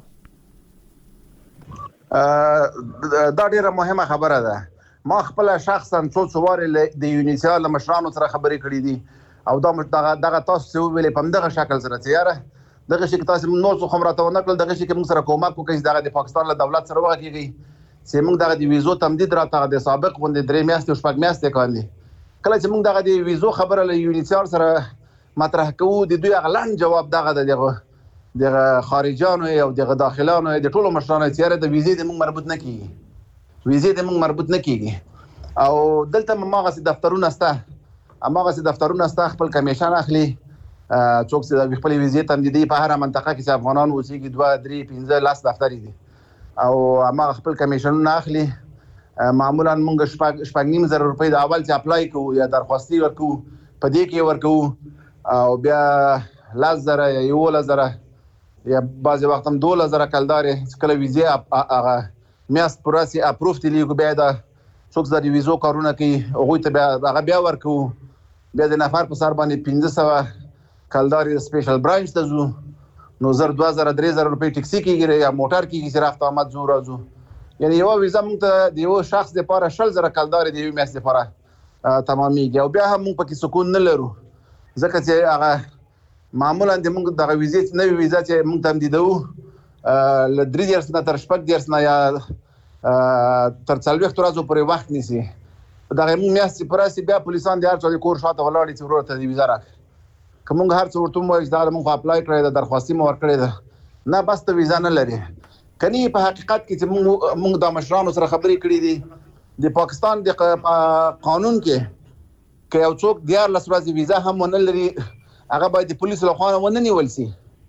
دا ډیره مهمه خبره ده. ما خپل شخصا څو څوار د یونیسیال مشرانو سره خبرې کړې دي او دا دغه تاسو څه ویلې په دغه شکل سره تیاره دغه شي تاسو نو څو خبرته ونکړل دغه شي موږ سره کومک وکړي دغه د پاکستان له دولت سره وغږیږي چې موږ دغه د ویزو تمدید راته د سابق غونډې درې میاشتې او شپږ میاشتې کاندي. کله چې موږ دغه د ویزو خبره له یونیسیال سره مطرح کوو د دوی غلان جواب دغه دغه دغه خارجانو او دغه داخلانو د ټولو مشرانو تیاره د ویزې د موږ مربوط نه کیږي ویزې د موږ مربوط نه کیږي او دلته ماغه سي دفترونه سته ماغه سي دفترونه سته خپل کمیشن اخلي څوک چې خپل ویزې تمدیدي په هر منطقه کې چې افغانان اوسېږي دوه درې پنځه لاس دفتر دي او ماغه خپل کمیشنونه اخلي معمولا موږ شپږ شپږ نیم زره روپۍ د اول چې اپلای کوو یا درخواستي ورکو په دې کې ورکو او بیا لاس زره یا یو زره یا بعضی وخت هم دوه زره کلدارې کله ویزې هغه میاست پروسه اپروف دي لیکو بیا دا څوک د ویزو کارونه کوي هغه ته بیا هغه بیا ورکو بیا د نفر په سر باندې پنځه سوه کلدارې سپیشل برانچ ته ځو نو زر دوه زره درې زره روپۍ ټیکسي کېږي یا موټر کېږي چې رافت آمد ځو راځو یعنی یو ویزا موږ ته د یو شخص لپاره شل زره کلدارې د یو میاشتې لپاره تمامېږي او بیا هم موږ پکې سکون نه لرو ځکه چې هغه معمولا د موږ دغه ویزې نوې ویزا چې موږ تمدیدوو له درې دیرش نه تر شپږ دیرش نه یا تر څلوېښتو ورځو پورې وخت نیسي دغه میاشتې په راسي بیا پولیسان د هر چا د کور شاته ولاړ چې ورور ته د ویزا راکړي که موږ هر څه ورته ووایو چې دا موږ اپلای کړی ده درخواستي مو ورکړې ده نه بس ته ویزا نه لري کني په حقیقت کې چې موږ د مشرانو سره خبرې کړې دي د پاکستان د قانون کې که یو څوک دیارلس ورځې ویزا هم ونه لري هغه باید د پولیسو له خوا ونه نیول شي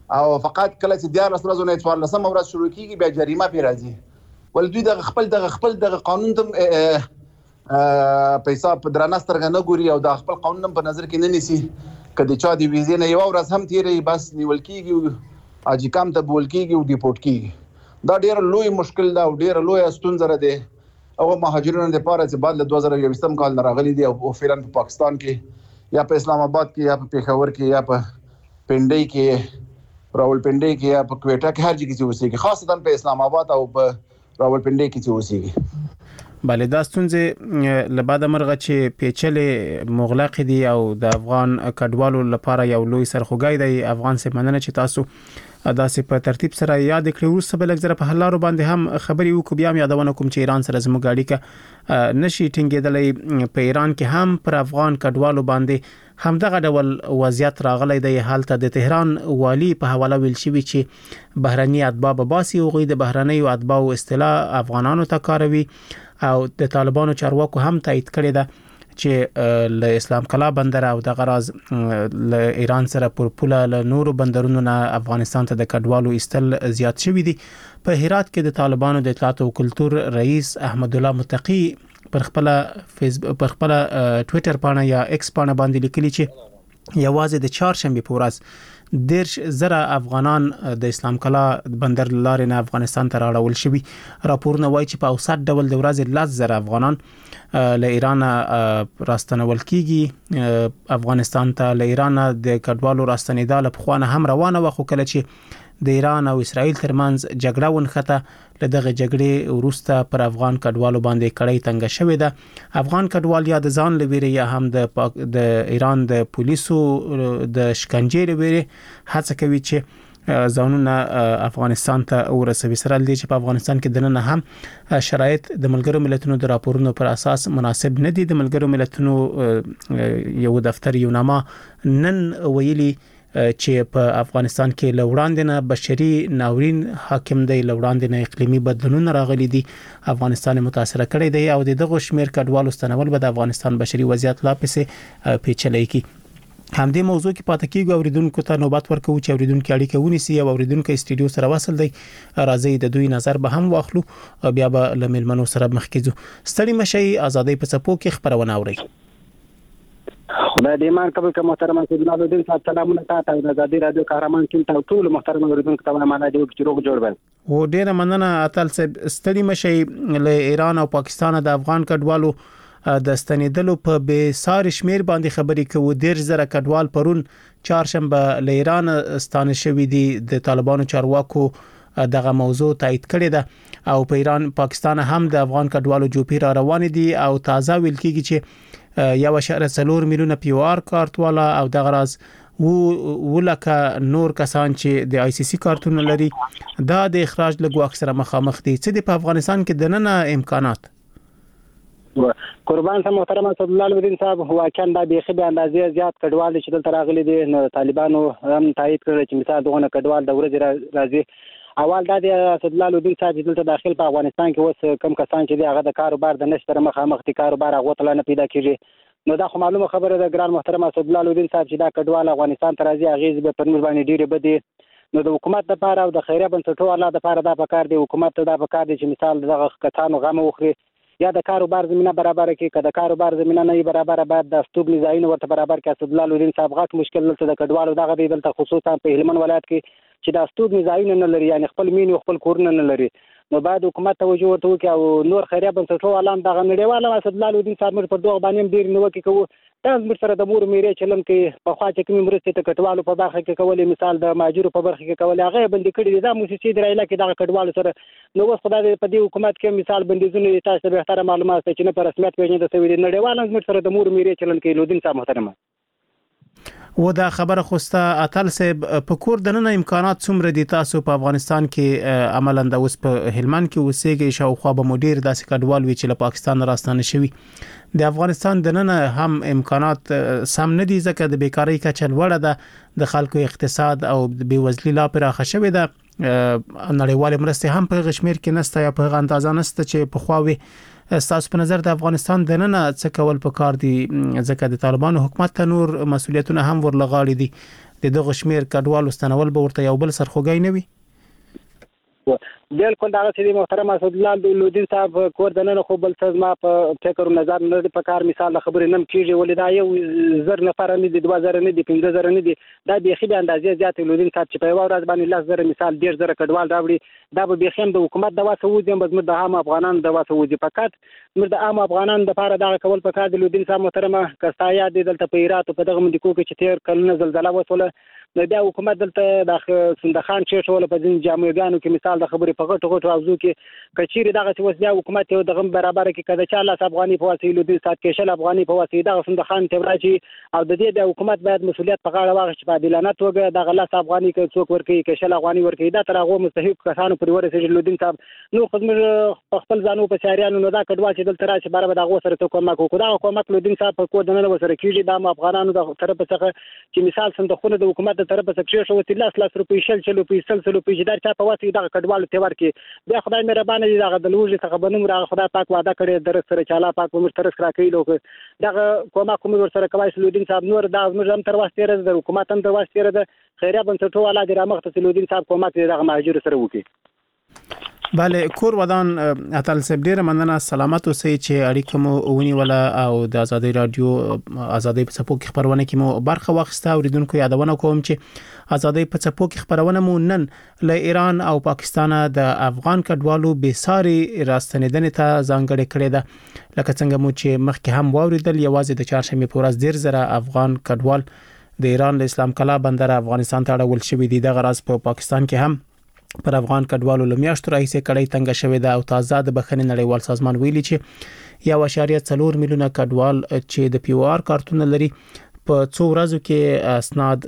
او فقط کله چې دیار ورځې نه څوار لسم ورځ شروع کیږي بیا جریمه پی راځي. ول دوی د خپل د خپل د قانون ته پیسې په درناستر نه ګوري او د خپل قانون په نظر کې نه نیسي. کله چې د ویزې نه یو ورځ هم تیرې بس نیول کیږي اجي کام ته بول کیږي او ډیپورت کیږي. دا ډیر لوی مشکل دا او ډیر لوی ستونزه ده. او مهاجرینو لپاره چې بعد له دوه زره یوولسم کال نه راغلي دي او فعلا په پاکستان کې یا په اسلام آباد کې یا په پیښور کې یا په پنډۍ کې راولپنډۍ کې یا په کوټه کې هر ځای کې اوسېږي، خاصتا په اسلام آباد او په راولپنډۍ کې اوسېږي. بله دا ستونزې له بعده مرغه چې پیچلې مغلق دي او د افغان کډوالو لپاره یو لوی سرخوږی دی. افغان سي مننه چې تاسو داسې په ترتیب سره یاد کړی. وروسته بل لږ په حلارو باندې هم خبرې وکړو. بیا هم یادونه کوم چې ایران سره زموږ اړیکه نشي ټینګېدلی. په ایران کې هم پر افغان کډوالو باندې همدغه ډول وضعیت راغلی دی. حالت د تهران والی په حواله ویل شوی چې بهرني اتباع به باسي او د بهرنیو اتباعو اصطلاح افغانانو ته کاروي او د طالبانو چارواکو هم تایید کړی ده چې له اسلام کلا بندر او د غراز له ایران سره پر پوله له نورو بندرونو نه افغانستان ته د کډوالو استل زیات شوی دي. په هرات کې د طالبانو د اطلاعات او کلتور رئیس احمد الله متقی پر خپل فیسبوک پر خپل ټوئیټر باندې یا ایکس باندې باندې لیکلي چې یوازې د چهارشنبه په ورځ دیرش زره افغانان د اسلام کلا بندر لارې نه افغانستان ته راوړل شوي. راپورونه وایي چې په اوسط ډول د ورځې لس زره افغانان له ایران راستنول کیږي افغانستان ته. له ایران د کډوالو راستنیدا له پخوانه هم روانه و، خو کله چې د ایران او اسرائیل ترمنځ جګړه ونښته له دغه جګړې وروسته پر افغان کډوالو باندې کړۍ تنګه شوې ده. افغان کډوال یا د ځان لویره یا هم د د ایران د پولیسو د شکنجې لویره هڅه کوي چې ځانونه افغانستان ته ورسوي. سره لدی چې په افغانستان کې دننه هم شرایط د ملګرو ملتونو د راپورونو پر اساس مناسب نه دي. د ملګرو ملتونو یو دفتر یو نامه نن ویلي چې په افغانستان کې لوړاندې نه بشري ناورین حاکم دی، لوړاندې نه اقلیمي بدلونونه راغلي دي، افغانستان متاثر کړی دی او دغه شمیر کډوالو ستنول به د افغانستان بشري وضعیت لا پسې پیچلې کی. همدې موضوع کې پاتې کیږو. اوریدونکو ته نوبت ورکوي چې اوریدونکو اړیکه ونیسي او اوریدونکو استودیو سره وصل دی. راځي د دوی نظر به هم واخلو بیا به له ملمنو سره مخ کیږو. ستړي مشي ازادي په څپو کې خبرونه اوري. خدای دې مان قبول کړه. محترم سیدنا الدین صاحب سلامونه تاسو ته. آزادي رادیو قهرمان ټیم ته ټول محترم اوریدونکو ته مننه دی چې روغ جوړ ول. او ډیره مننه اتل صاحب. ستړي مشي له ایران او پاکستان د افغان کډوالو د ستنیدلو په بے سار شمیر باندې خبرې کوي. ډیر زره کډوال پرون چهارشنبه له ایران ستانه شوې دي. د طالبانو چارواکو دغه موضوع تایید کړی ده او په ایران پاکستان هم د افغان کډوالو جوپی را روان دي او تازه ویل کیږي چې یو اشاره څلور میلیونه پی او آر کارت والا او د غراز و ولکه نور کسان چې د آی سی سی کارتونه لري دا د اخراج لګو اکثره مخامخ دي. چې د افغانستان کې د نن امکانات قربان سم محترم صلی الله علیه صاحب واقعا د بیخي د اندازې زیات کډوال چې دلته راغلي دي. نو طالبانو هم تایید کړی چې مثال دغه کډوال د ورځې راځي. اول دا د صلی الله علیه صاحب چې دلته داخل په افغانستان کې اوس کم کسان چې هغه د کاروبار د نشتره مخامخ دي، کاروبار هغه تل نه پیدا کیږي. نو دا خو معلومه خبره ده ګران محترم صلی الله علیه صاحب چې دا کډوال افغانستان ته راځي اغیز به پر موږ باندې ډیره بدی. نو د حکومت لپاره او د خیریه بنسټونو الله لپاره دا پکار دی. حکومت ته دا پکار دی چې مثال دغه کسانو غم وخوري یا د کاروبار زمينه برابر کړي. کله کاروبار زمينه نه برابر باید د استوګنی ځایونه ورته برابر کړي. اسد الله الدین صاحب غټ مشکل دلته د کډوالو دغه دی دلته خصوصا په هلمند ولایت کې چې د استوګنی ځایونه نه لري، یعنی خپل مين او خپل کورونه نه لري. نو باید حکومت توجه ورته وکړي او نور خیریه بنسټونو علام دغه نړیواله اسد الله الدین صاحب پر دوه باندې ډیر نو کې کوو. دا موږ سره د مور میرې چلن کې په خوا چې کوم مرستې ته کټوالو په برخه کې کولې، مثال د ماجورو په برخه کې کولې، هغه بندي کړي دي. دا موسسې د رایله کې دغه کټوالو سره نو اوس خدای په دې حکومت کې مثال بندیزونه تاسو به احترام معلومات چې نه پر رسمیت پیژنې د سوي نړیوال موږ سره د مور میرې چلن کې لودین صاحب محترمه و دا خبره خوسته اتل صاحب په کور دنه امکانات څومره دي تاسو په افغانستان کې عملاً د اوس په هلمند کې اوسېږي شاوخوا به مدیر داسې کډوال وی چې له پاکستان راستانه شوی. د افغانستان دنه هم امکانات سم نه دي ځکه د بیکاری کچه لوړه ده، د خلکو اقتصاد او د بیوزلی لا پراخه شوې ده. نړیوال مرستې هم په غشمیر کې نسته یا په اندازه نسته چې په خواوي تاسو په نظر د افغانستان دنه څه کول پکار دي ځکه د طالبانو حکومت ته نور مسولیتونه هم ورلغاړي دي. د دغه شمیر کډوالو ستنول به ورته یو بل سرخوږی نه وي. بالکل دا چې محترم اسد الله لودین صاحب کور دنه خو بل څه ما په فکر نظر نه په کار مثال خبرې نم کیږي ولې دا یو زر نفر نه دي دوه زر نه دي پنځه زر نه دي دا به خې به اندازې زیات لودین صاحب چې په یو ورځ باندې لاس زر مثال ډیر زر کډوال راوړي دا به بخیم د حکومت د واسه وځي هم د عام افغانان د واسه وځي فقط موږ د عام افغانان د لپاره دا کول په کار د لودین صاحب محترمه کستایا د دلته په ایرات په دغه مندکو کې چې تیر کله زلزلہ وسوله د بیا حکومت دلته د سندخان چې ټول په ځین جامعګانو کې مثال د خبرې په غټو غټو اوزو کې کچيري دغه چې وسیا حکومت یو دغه برابر کې کده چې الله افغاني په واسطه لودي سات کې شل افغاني په واسطه دغه سندخان ته راځي او د دې د حکومت باید مسولیت په غاړه واخلي چې په عادلانه توګه دغه الله افغاني کې څوک ورکي کې شل افغاني ورکي دا تر هغه مستحق کسانو پر ورسې لودي صاحب نو خدمت خپل ځانو په شهريانو نو دا کډوا چې دلته راشي برابر دغه سره ته کومه کو دا کومه لودي صاحب په کو دنه وسره کیږي د افغانانو د طرف څخه چې مثال صندوقونه د حکومت د طرف څخه شو لاس لاس روپی شل شل روپی سل سل روپی چې دا چا په واسطه دغه کډوالو ته ورکي بیا خدای مهربانه دي دغه د لوږې څخه بنوم را خدای پاک وعده کړی در سره چاله پاک عمر تر سره کوي لوګ دغه کومه کوم ور سره کوي لودین صاحب نور دا موږ هم تر واسطه د حکومت هم تر واسطه د خیریه بنسټو والا د رامخته لودین صاحب کومه دغه مهاجر سره وکي. بله کور ودان اتل سب ډیره مننه سلامت اوسئ چې اړیکه مو ونی ولا او د ازادي رادیو ازادي په څپو کې خبرونه کې مو برخه واخیسته اوریدونکو یادونه کوم چې ازادي په څپو کې خبرونه مو نن له ایران او پاکستان د افغان کډوالو بېساري راستنیدنې ته ځانګړې کړې ده لکه څنګه مو چې مخکې هم واوریدل یوازې د چهارشنبه په ورځ ډیر زره افغان کډوال د ایران له اسلام کلا بندر افغانستان ته اړول شوی دي د غراض په پاکستان کې هم پر افغان کډوالو لمیاشتو راهیسې کړي تنګ شوې ده او تازه د بخښنې نړیوال سازمان ویلي چې یو اشاریه څلور میلیونه کډوال چې د پی او آر کارتونه لري په څو ورځو کې اسناد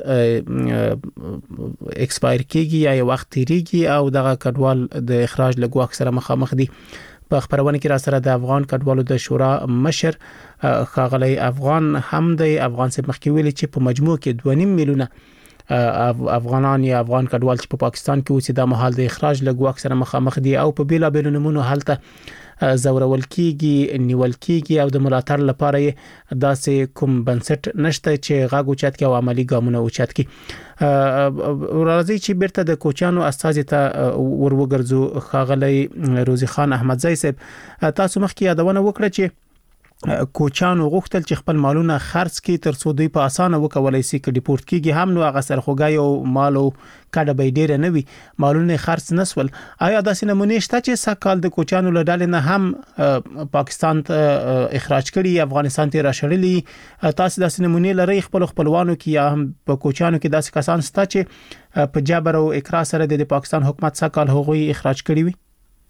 ایکسپایر کیږي یا یو وخت تیریږي او دغه کډوال د اخراج له ګواښ سره مخامخ دي. په خبرونه کې را سره د افغان کډوالو د شورا مشر ښاغلی افغان هم د افغان سره مخکې ویلي چې په مجموع کې دوه نیم میلیونه افغانان یا افغان کډوال چې په پاکستان کې اوسي د محل د اخراج له ګواښ سره مخامخ دي او په بیلا بیل نمونه حالته زورول کیږي نیول کیږي او د ملاتړ لپاره داسې کوم بنسټ نشته چې غاګ اوچت کې او عملی ګامونه اوچت کې راځي چې بیرته د کوچانو استازي ته ور وګرځو. ښاغلی روزي خان احمدزی صاحب تاسو مخکې یادونه وکړه چې کوچانو غوښتل چې خپل مالونه خرڅ کړي تر څو دوی په اسانه وکولای شي چې ډیپورت کیږي هم نو هغه سرخوږی او مال او کډه به ډیر نه وي مالونه خرڅ نسول. آیا داسې نمونه شته چې سکهال د کوچانو له ډلې نه هم پاکستان ته اخراج کړي افغانستان ته راشړلي تاسو داسې نمونه لري خپل خپلوانو کې یا هم په کوچانو کې داسې کسان شته چې په جبر او اکراه سره د پاکستان حکومت سکهال هغوی اخراج کړي وي؟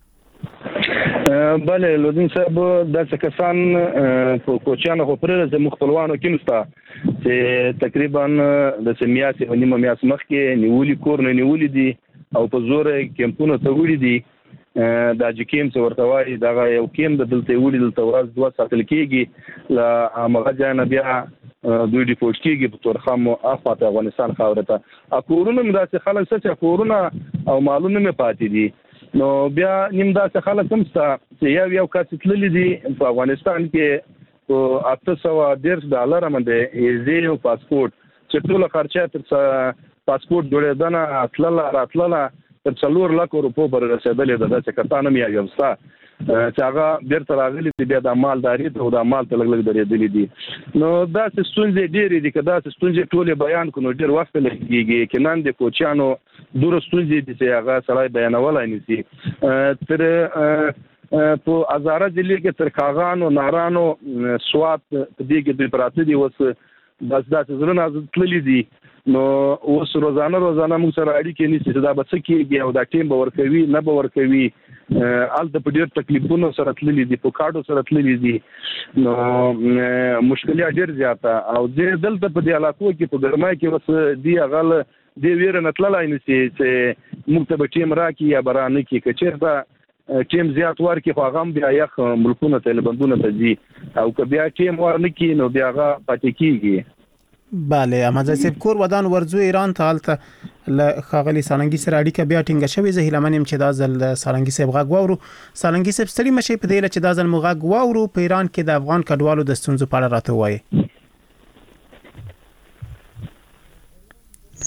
بله لودین صاحب داسې کسان په کوچیانو خو پرې د مخبلوانو کې نشته چې تقریبا د سمیاسي او نیمه میاس مخکې نیولي کور نه نیولي دي او په زور کیمپونو ته وړي دي دا چې کیم څه ورته وایي دغه یو کیم د دلته وړي دلته ورځ دوه ساتل کېږي له هغه ځای نه بیا دوی ډیپورټ کېږي په تورخم اخوا ته افغانستان خاوره ته کورونه مې داسې خلک شته چې کورونه او مالونه مې پاتې دي نو بیا نیم داسې خلک هم شته چې یو یو کس تللی دي په افغانستان کې په اته سوه دېرش ډالره باندې ویزې او پاسپورټ چې ټوله خرچه تر پاسپورټ جوړېدنه تلله راتلله تر څلور لکو روپو پورې رسېدلې ده داسې کسان هم یو شته چې هغه بیرته راغلي دي بیا د مالداري ته او د مال ته لږ لږ درېدلي دي نو داسې ستونزې ډېرې دي که داسې ستونزې ټولې بیان کړو نو ډېر وخت لګېږي که نن د کوچیانو دوره ستونزې دي چې هغه سړی بیانولی نه شي تر په هزاره ضلع کې تر کاغانو نارانو سوات په دې کې دوی پراته دي اوس بس داسې زړونه تللي دي نو اوس روزانه روزانه موږ سره اړیکې نیسي چې دا به څه کېږي او دا ټیم به ورکوي نه به ورکوي هلته په ډېر تکلیفونو سره تللي دي په کاډو سره تللي دي نو مشکلات ډېر زیاته او دې دلته په دې علاقو کې په ګرمای کې اوس دې هغه له دې ویره نه تللی نه شي چې موږ ته به ټیم راکړي یا به رانه کړي که چېرته ټیم زیات ورکړي خو هغه هم بیا یخ ملکونو ته بندونو ته ځي او که بیا ټیم ورنه کړي نو بیا هغه پاتې کېږي. بله احمد صاحب کور ودان ورځو ایران ته هلته له ښاغلي سالنګي سره اړیکه بیا ټینګه شوې زه هیله یم چې دا ځل د سالنګي صاحب غږ واورو. سالنګي صاحب ستړي مه شئ په دې چې دا ځل مو غږ واورو په ایران کې د افغان کډوالو د ستونزو په اړه راته ووایي.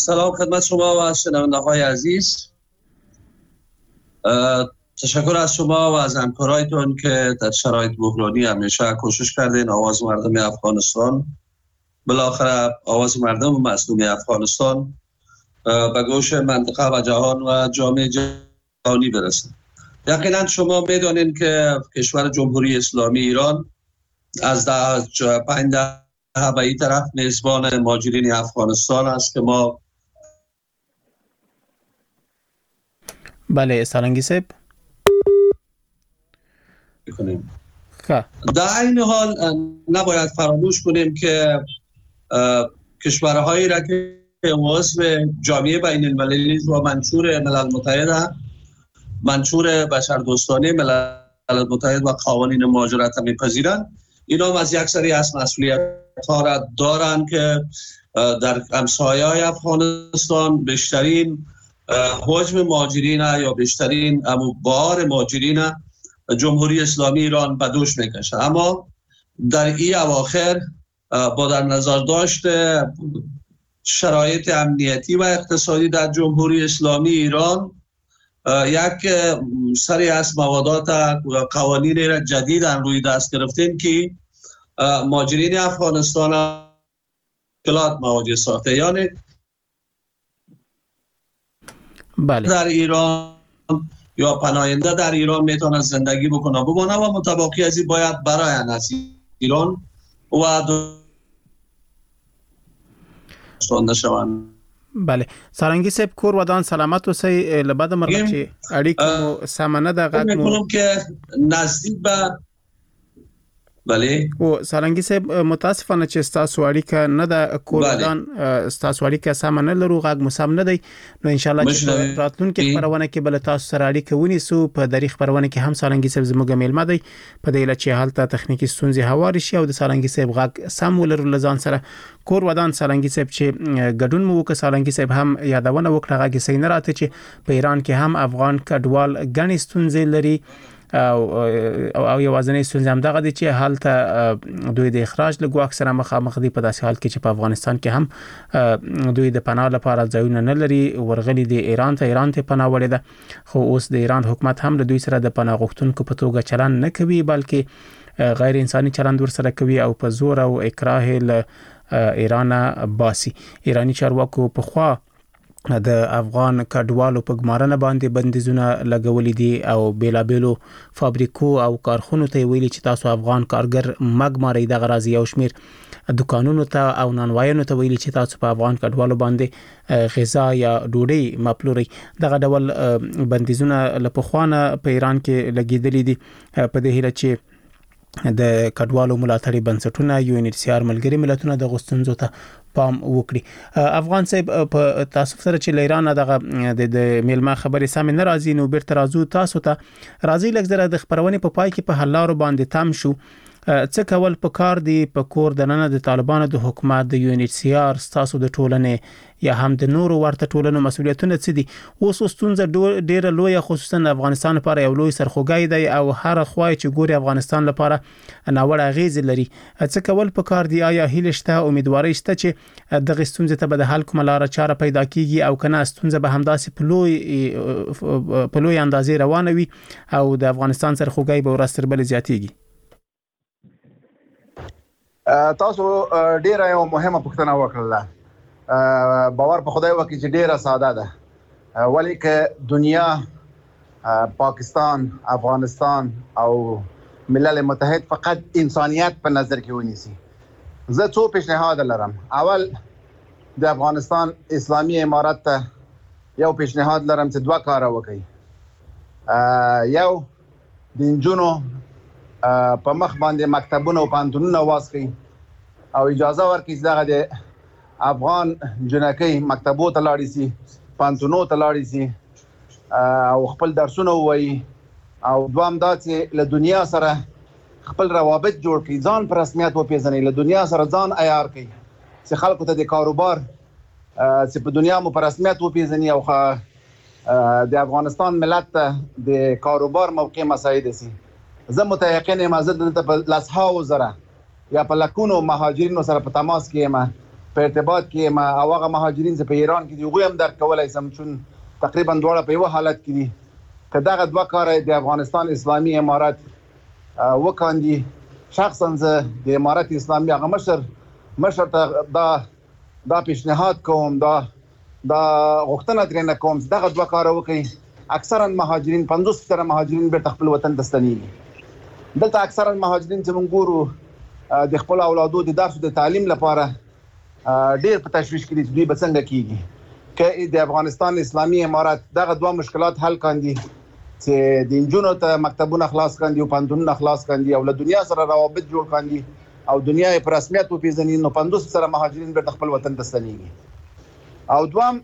سلام خدمت شما و شنونده های عزیز. تشکر از شما و از همکارایتون که در شرایط بحرانی همیشه کوشش کردین آواز مردم افغانستان، بالاخره آواز مردم مظلوم افغانستان به گوش منطقه و جهان و جامعه جهانی برسه. یقینا شما میدونین که کشور جمهوری اسلامی ایران از ده پنج دهه به این طرف میزبان مهاجرین افغانستان است که ما بله سالنگی صاحب کنیم. خب در این حال نباید فراموش کنیم که کشورهایی را که عضو جامعه بین المللی و منشور ملل متحد منشور بشردوستانه ملل متحد و قوانین مهاجرت میپذیرند، اینا هم از یک سری از مسئولیت ها را دارند که در همسایه‌های افغانستان بیشترین حجم مهاجرین یا بیشترین بار مهاجرین جمهوری اسلامی ایران به دوش میکشه. اما در این اواخر با در نظر داشت شرایط امنیتی و اقتصادی در جمهوری اسلامی ایران یک سری از موادات قوانین جدید روی دست گرفتیم که مهاجرین افغانستان مشکلات مواجه ساخته، یعنی بله. در ایران یا پناهنده در ایران میتونه زندگی بکنه بمانه و متباقی از این باید برای از ایران و دوستان شوند. بله سارنگی صاحب کور ودان سلامت اوسئ. لبد مرغه چې اړیکه مو سمنه د غږ مو که نزدیک به بله او سارنگی صاحب متاسفانه چې تاسو اړیکه نه د کور ودان تاسو اړیکه سمنه لرو غږ مو سم نه دی، نو ان شاء الله چې راتلونکي خبرونه کې بل تاسو سره اړیکه ونیسو. په دریغ خبرونه کې هم سارنگی صاحب زموږ میلمه دی په دې لچې حالت تخنیکی ستونزې هواري شي او د سارنگی صاحب غږ سم ولر لزان سره کور ودان سارنگی صاحب چې ګډون مو وک سارنگی صاحب هم یادونه وکړه غږ سین راته چې په ایران کې هم افغان کډوال غني ستونزې لري او او یوازنی ستونزه هم دغه دي چې حالت دوی د اخراج لګو اکثره مخامخ دي په داسې حال کې چې په افغانستان کې هم دوی د پناه لپاره ځایونه نه لري، ورغلي د ایران ته ایران ته پناه وړي ده، خو اوس د ایران حکومت هم د دوی سره د پناه غوښتونکو په توګه چلند نه کوي بلکې غیر انساني چلند ور سره کوي او په زور او اکراه له ایران باسي. ایرانی چارواکو په خوا د افغان کډوالو په ګمارنه باندې بندیزونه لګولې دي او بیلابېلو فابریکو او کارخونو ته ویلي چې تاسو افغان کارګر مګماري د غرازي او شمیر دکانونو ته او نانوایانو ته ویلي چې تاسو په افغان کډوالو باندې غذا یا ډوډۍ مپلوري. دغه ډول بندیزونه لپخوانه په ایران کې لګیدلې دي په دې هیله چې د کډوالو ملاتړي بنسټونه یو ان ایچ سی آر ملګری ملتونه د غوښتنځو ته پام وکړي. افغان صاحب په تاسو سره چې ایران دغه د میلمه خبرې سم نه راځي نو بیرته راځو تاسو ته راځي لږ زره د خبرونه په پای کې په حلارو باندې تام شو. څه کول په کار دی په کور د نن د طالبانو د حکومت د یو ان ایچ سی آر تاسو د ټولنې یا هم د نورو ورته ټولنو مسولیتونه څه دي؟ اوس ستونزه ډیره لوی خصوصا افغانستان لپاره یو لوی سرخوږی دی او هر خوای چې ګوري افغانستان لپاره ناوړه غیز لري. څه کول په کار دی؟ آیا هیله شته امیدواري شته چې دغه ستونزه ته به د حل کومه لار چاره پیدا کیږي او کنه ستونزه به همداسې په لوی په لوی اندازې روانه وي او د افغانستان سرخوږی به ورستر بل زیاتیږي؟ تاسو ډیره یو مهمه پوښتنه وکړه. باور په خدای وکړي چې ډیره ساده ده، ولی که دنیا، پاکستان، افغانستان او ملل متحد فقط انسانیت په نظر کې ونیسي. زه څو پیشنهاد لرم. اول د افغانستان اسلامی امارت ته یو پیشنهاد لرم چې دوه کار وکړي. یو د انجونو په مخ باندې مکتبونه او پانتونونه واسخي او اجازه ورکړي چې دغه د افغان جنکۍ مکتبو ته لاړې سي، پانتونو ته لاړې سي او خپل درسونه ووایي. او دوام دا چې له دنیا سره خپل روابط جوړ کړي، ځان په رسمیت وپیژني، له دنیا سره ځان عیار کړي چې خلکو ته د کاروبار چې په دنیا مو په رسمیت وپیژني او د افغانستان ملت ته د کاروبار موقع مساعد سي. زه متيقن یم زه دلته په لسهاو زره یا په لکونو مهاجرینو سره په تماس کې یم، په ارتباط کې ما هغه مهاجرین چې په ایران کې دي هغه هم درک کولای سم چون تقریبا دواړه په یو حالت کې دي که دغه دوه کار د افغانستان اسلامي امارات وکاندي شخصا د امارات اسلامي هغه مشر مشر ته دا دا پیشنهاد کوم دا دا غوښتنه درنه کوم دغه دوه کار وکړي اکثرا مهاجرین پنځوس سره مهاجرین به خپل وطن ته ستنېږي دلته اکثرا مهاجرین چې موږ ګورو د خپل اولادو د درس د تعلیم لپاره ډېر په تشویش کې دي چې دوی به څنګه کیږي که د افغانستان اسلامي امارات دغه دوه مشکلات حل کاندي چې د انجونو ته مکتبونه خلاص کاندي او پوهنتونونه خلاص کاندي او له دنیا سره روابط جوړ کاندي او دنیا یې په رسمیت وپېژني نو پنځوس سره مهاجرین به خپل وطن ته ستنېږي او دوام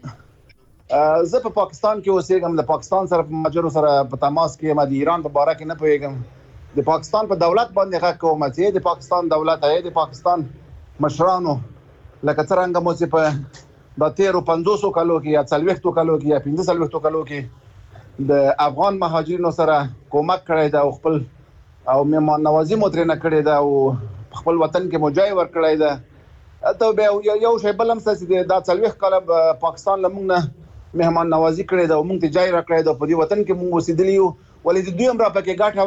زه په پاکستان کې اوسېږم د پاکستان سره په مهاجرو سره په تماس کې ما د ایران په باره کې نه پوهېږم د پاکستان په دولت باندې غږ کوم چې د پاکستان دولت یا د پاکستان مشرانو لکه څنګه مو چې په د تیرو پنځوسو کالو کې یا څلوېښتو کالو کې یا پنځه څلوېښتو کالو کې د افغان مهاجرینو سره کومک کړی دا او خپل او مهمان نوازي مو ترېنه کړې ده او خپل وطن کې مو ځای ورکړی ده ته به یو شی بل هم چې دا څلوېښت کاله پاکستان له موږ نه مهمان نوازي کړې ده او موږ ته ځای راکړی ده په دې وطن کې موږ اوسېدلي یو ولې د دوی هم را پکې ګټه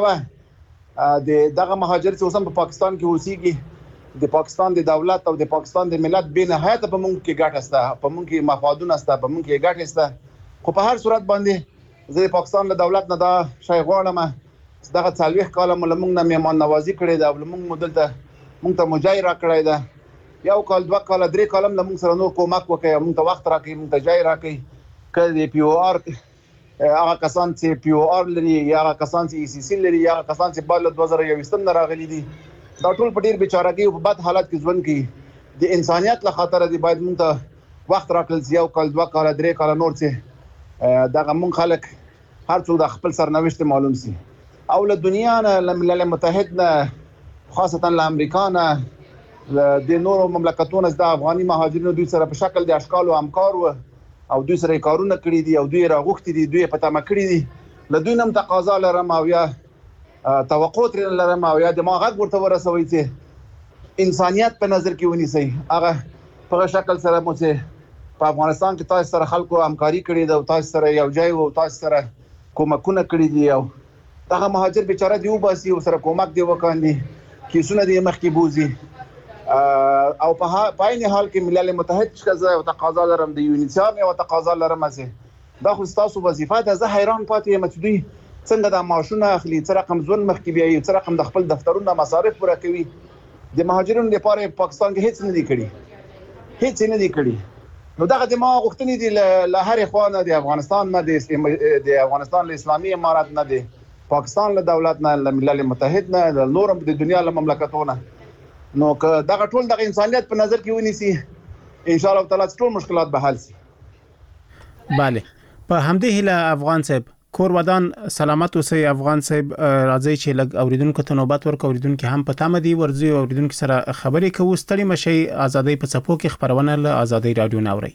وه د دغه مهاجر چې اوس هم په پاکستان کې اوسېږي د پاکستان د دولت او د پاکستان د ملت بې نهایته په موږ کې ګټه شته په موږ کې مفادونه شته په موږ کې ګټې شته خو په هر صورت باندې زه د پاکستان له دولت نه دا شی غواړم چې دغه څلوېښت کاله مو له موږ نه مهمان نوازي کړې ده او له موږ مو دلته موږ ته مو ځای راکړی ده یو کال دوه کاله درې کاله هم له موږ سره نور کومک وکړي موږ ته وخت راکړي موږ ته ځای راکړي که د پی او آر هغه کسان چې پی او آر لري یا هغه کسان چې ای سی سی لري یا هغه کسان چې بعد له دوه زره یوویشتم نه راغلي دي دا ټول په ډېر بیچارګۍ او په بد حالت کې ژوند کوي د انسانیت له خاطره دی باید موږ ته وخت راکړل چې یو کال دوه کاله درې کاله نور چې دغه موږ خلک هر څوک د خپل سرنوشت معلوم سي او له دنیا نه له ملل متحد نه خاصتا له امریکا نه د نورو مملکتونو د افغاني مهاجرینو دوی سره په شکل د اشکال او همکار و او دوی سره کارونه کړی دي او دوی راغوښتي دي دوی په تمه کړی دي له دوی نم تقاضا لرم او یا توقع تر لرم او یا د ما غږ ورته ورسوي چې انسانيت په نظر کې ونیسي هغه په شکل سره مو چې په افغانستان کې تاسو سره خلکو همکاري کړې ده او تاسو سره یو ځای او تاسو سره کومکونه کړی دي او دغه مهاجر بیچاره دی وباسي او سره کومک دی وکاندي کیسونه دی مخکې بوزي او په پاین حال کې ملل متحد څخه او تقاضا لرم د یونیسیام او تقاضا لرم چې دا خو تاسو وظیفه ده زه حیران پاتې یم چې دوی څنګه د معاشونه اخلي څه رقم ځون مخکې بیاي څه رقم د خپل دفترونو مصارف پوره کوي د مهاجرینو لپاره پاکستان کې هیڅ نه دی کړی هیڅ نه دی کړی نو دغه د ما غوښتنې دي له هر خوانه د افغانستان نه د افغانستان له اسلامي امارات نه دی پاکستان له دولت نه له ملل متحد نه له نورم د دنیا له مملکتونو نو که دغه ټول د انسانيت په نظر کې ونیسي ان شاء الله تعالی ټول مشکلات به حل شي bale په همدې هله افغان صاحب کور ودان سلامت اوسئ افغان صاحب راځي چې لګ اوریدونکو ته نوبت ورک اوریدونکو هم په تامه دي ورځي اوریدونکو سره خبرې کوو ستړي مشي ازادي په صفو کې خبرونه له ازادي رادیو ناوري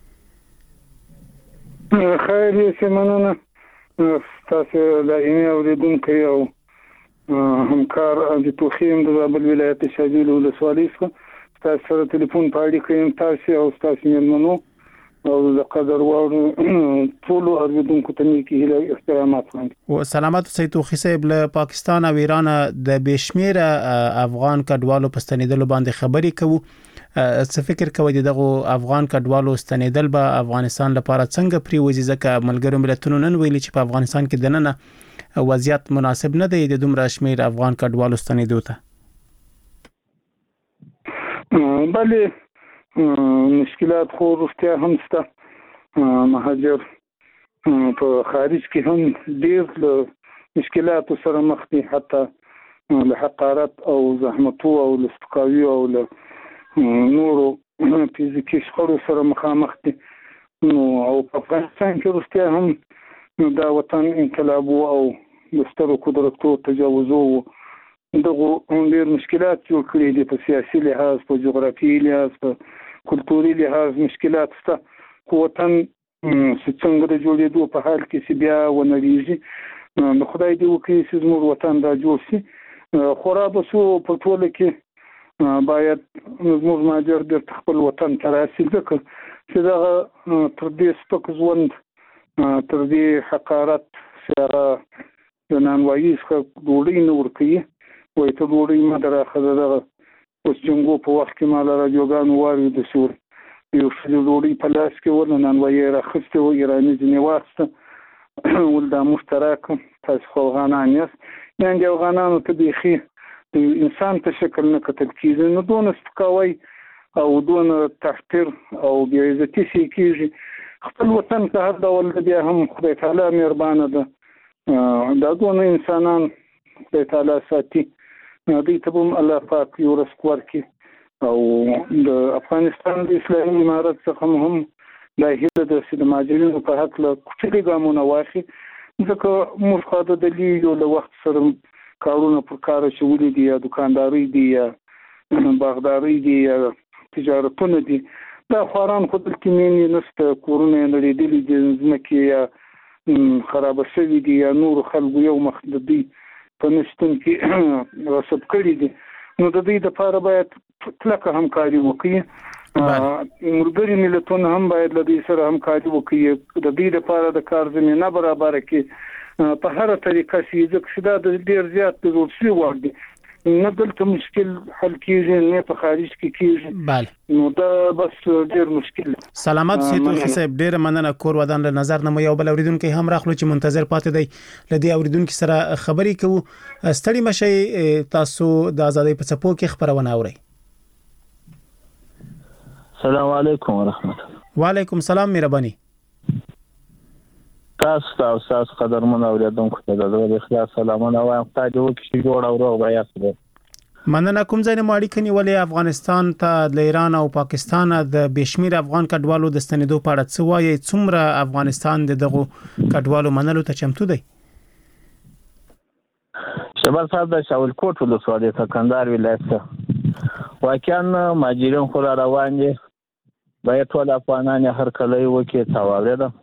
خیر یې سمنونه تاسو دایمي اوریدونکو او همکار د توخیم د زابل ولایت شاجیل ولسوالۍ څخه تاسو سره ټلیفون په اړیکه یم تاسو او تاسو مېلمنو او د قدر وړ ټول اوریدونکو ته نیکی هیله احترامات وړاندې و سلامت سید توخی صاحب له پاکستان او ایران د بشمیر افغان کډوالو په ستنیدلو باندې خبرې کوو څه فکر کوي دغه افغان کډوالو ستنیدل به افغانستان لپاره څنګه پریوزي ځکه ملګرو ملتونو نن ویلي چې په افغانستان کې دننه وضعیت مناسب نه دی د دومره شمیر افغان کډوالو ستنیدو ته بله مشکلات خو رښتیا هم شته مهاجر په خارج کې هم ډېر له مشکلاتو سره مخ دي حتی له حقارت او زحمتو او له سپکاوي او له نورو فزیکي شخړو سره مخامخ دي نو او په افغانستان کې رښتیا هم دا وطن انقلاب او د سترو قدرتو تجاوزو دغه ډېر مشکلات جوړ کړي دي په سیاسي لحاظ په جغرافیایي لحاظ په کلتوري لحاظ مشکلات شته خو وطن څنګه د جوړېدو په حال کې چې بیا ونړېږي نو خدای دې وکړي چې زموږ وطن دا جوړ شي خورا به څو په ټوله کې باید زموږ مهاجر د خپل وطن ته راشي ځکه چې دغه تر دې سپک ژوند تر دې حقارت چې هغه د نانوایي څخه ډوډۍ نه ورکوي وایي ته ډوډۍ مه دراخله دغه اوس جنګو په وخت کې ما له راډیوګانو واورېده چې یو ښځې ډوډۍ په لاس کې ول نانوایي یې راخیستې وه ایراني ځینې واخیسته ول دا موږ ته راکړه تاسو خو افغانان یاست یعنې افغانانو ته بیخي د انسان په شکل نه کتل کېږي نو دونه سپکاوی او دونه تحقیر او بې عزتي شي کېږي خپل وطن که هر ډول ده بیا هم خدای تعالی مهربانه ده دا دونه انسانان خدای تعالی ساتي دوی ته به هم الله پاک یو رزق ورکړي او د افغانستان د اسلامي امارت څخه هم دا هیله ده چې د مهاجرینو په هکله کوچني ګامونه واخلي ځکه موږ خو د دلیل له وخت سره کارونه پر کار شولې دي یا دکانداري دي یا باغداري دي یا تجارتونه دي دا خواران خو دلته مینې نشته کورونه یې نړېدلي دي ځمکې یا خرابه شوي دي یا نورو خلکو یو مخ د دوی په نشتون کې غصب کړي دي نو د دوی دپاره باید کلکه همکاري وکړي ملګري ملتونه هم باید له دوی سره همکاري وکړي د دوی دپاره د کار زمینه برابره کړي په هر طریقه چې ځکه چې دا د ډېر زیات ضرورت شوي وړ دي نه دلته مشکل حل کېږي نه په خارج کې کېږي نو دا بس ډېر مشکل سلامت سي توخي صاحب ډېر مننه کور ودان له نظر نه مو یو بل اوریدونکو هم راخلو چې منتظر پاتې دی لدی اوریدونکو سره خبرې کوو ستړي مشي تاسو د ازادۍ په څپو کې خبرونه اورئ السلام علیکم ورحمت الله وعلیکم السلام مهرباني تاسو تاسو تاسو قدرمن اوریدونکو ته د زړه اخلاص سلامونه وایم خدای دې وکړي جوړ او روغ به یاست مننه کوم ځای نه ماړی کني ولې افغانستان ته د ایران او پاکستان د بشمیر افغان کډوالو د ستنېدو په اړه څه وایي څومره افغانستان د دغه کډوالو منلو ته چمتو دی شباب صاحب د شاول کوټ ولسوالۍ څخه کندهار ولایت ته واقعا مهاجرین خو را روان دي باید ټول افغانان هر کله وکي تاواله ده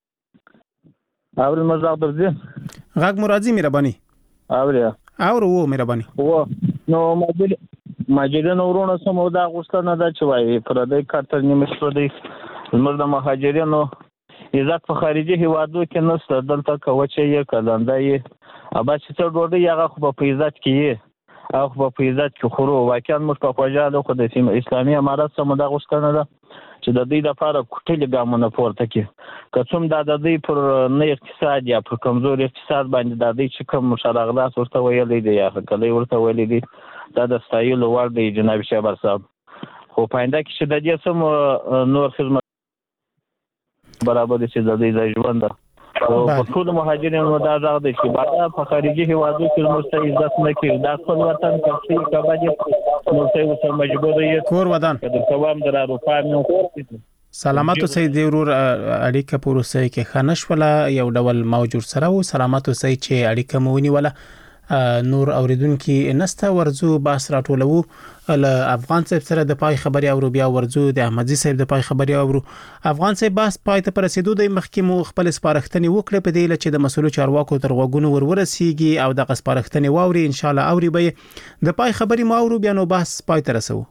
اول مزاق درځي غږ مرادي مهرباني اوریا اور وو مهرباني وو نو ماجر ماجرین ورونه سمو دا غوښتنه ده چې وایي پردی کارتر نیمه شو دی زموږ د مهاجرینو عزت په خارجي هیوادو کې نشته دلته کوچې یې کلنده یې ابا چې څو ډوډۍ هغه خو په عزت کې او په عزت کې خورو واقعا موږ په خوځاله خو د اسلامي امارت سره دا غوښتنه ده چې د دې لپاره کوټلې ګامونه پورته کړي که څوم دا د دې پر نه اقتصاد یا پر کمزور اقتصاد باندې د دې چې کوم مشارغات ورته ویلې دي یا کله ورته ویلې دي دا د ستایلو وړ دی جناب شهباز صاحب خو پاینده کې چې د دې سم نور خدمت برابر دي چې د دې ژوند او په ټول مهاجرینو دا ځای دی چې بعد په خارجي هیوادو کې موږ عزت نه کوي دا خپل وطن کې کباجي موږ ته مجبور یو کور ودان د کوم در اروپا نو سلامت اوسئ د ورور اړیکه پروسه کې خنش ولا یو ډول موجود سره او سلامت اوسئ چې اړیکه مونی ولا نور اوریدونکو نسته ورزو باس راټولو ل افغان صاحب سره د پای خبري او بیا ورزو د احمدزي صاحب د پای خبري او افغان صاحب باس پای ته پرسیدو د مخکمو خپل سپارښتنې وکړه په دې لچې د مسولو چارواکو تر غوګونو ورورسیږي او د سپارښتنې واوري ان شاء الله اوري به د پای خبري مو او بیا نو باس پای ته رسو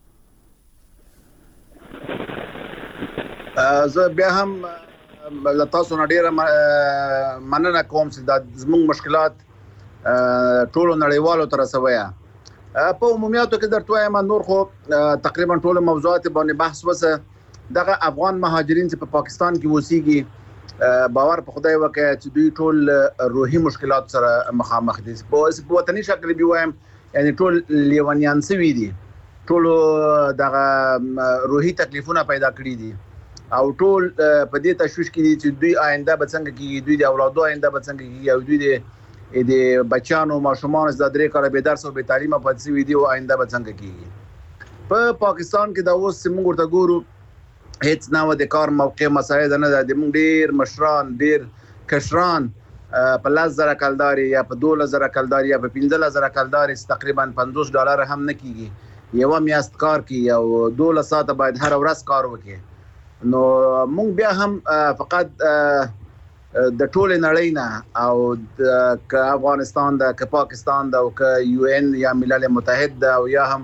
زه بیا هم تاسو نه ډیره مننه کوم چې د زموږ مشکلات ټولو نړیوالو تر رسویا په عمومیاتو کې درته وایم نور خو تقریبا ټول موضوعات باندې بحث وسه دغه افغان مهاجرین چې په پاکستان کې وسیږي باور په خدای وکړي چې دوی ټول روحي مشکلات سره مخامخ دي په وطني شکل به وایم یعنی ټول لیونیان سوي دي ټول دغه روحي تکلیفونه پیدا کړی دي او ټول په دې تشویش کې دي چې دوی آینده به څنګه کیږي دوی د اولادو آینده به څنګه کیږي او دوی د د بچانو ماشومان زده درې کاله به درس او به تعلیم پاتې وي دی او آینده به څنګه کیږي په پاکستان کې دا اوس موږ ورته ګورو هیڅ نو د کار موقع مساعد نه ده د موږ ډیر مشران ډیر کشران په لاس زره کلداري یا په دوله زره کلداري یا په پنځه زره کلداري تقریبا پنځوس ډالر هم نه کیږي یو میاشت کار کوي او دوله ساعت باید هر ورځ کار وکړي نو موږ بیا هم فقط د ټول نړۍ نه او د افغانستان د ک پاکستان د او ک یو ان یا ملل متحد او یا هم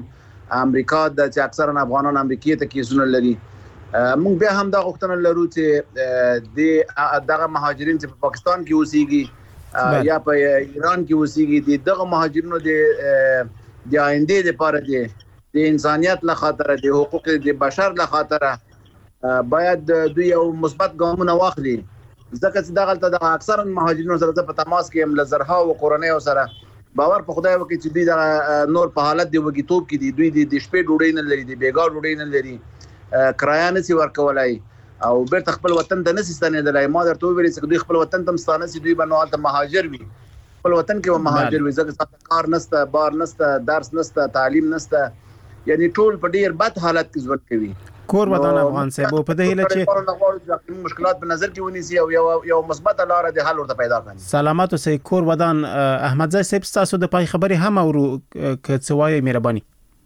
امریکا د چې اکثرا افغانان امریکای ته کیسونه لري موږ بیا هم دا غوښتنه لرو چې د دغه مهاجرین چې په پاکستان کې اوسېږي یا په ایران کې اوسېږي دغه مهاجرینو د د آینده لپاره د انسانیت له خاطر د حقوق د بشر له خاطر باید دوی یو مثبت ګامونه واخلي ځکه چې دغه د اکثرا مهاجرینو سره په تماس کې هم لزرها او کورنۍ سره باور په خدای وکړي چې دوی د نور په حالت دی وګیتوب کې دي دوی د شپې ډوډۍ نه لري د بیګا ډوډۍ نه لري کرایه نه سي ورکولای او بیرته خپل وطن ته نسي ستنېدلای ما درته ویل چې دوی خپل وطن ته ستانه سي دوی باندې ته مهاجر وي خپل وطن کې مهاجر وي ځکه کار نشته بار نشته درس نشته تعلیم نشته یعنی ټول په ډیر بد حالت کې ژوند کوي کور ودان افغان صاحب په دې هله چې مشکلات په نظر کې ونیسي او یو یو مثبت لار د حل ورته پیدا کړي سلامات اوسئ کور ودان احمد زای صاحب تاسو د پای خبري هم اورو که څه وایي مهرباني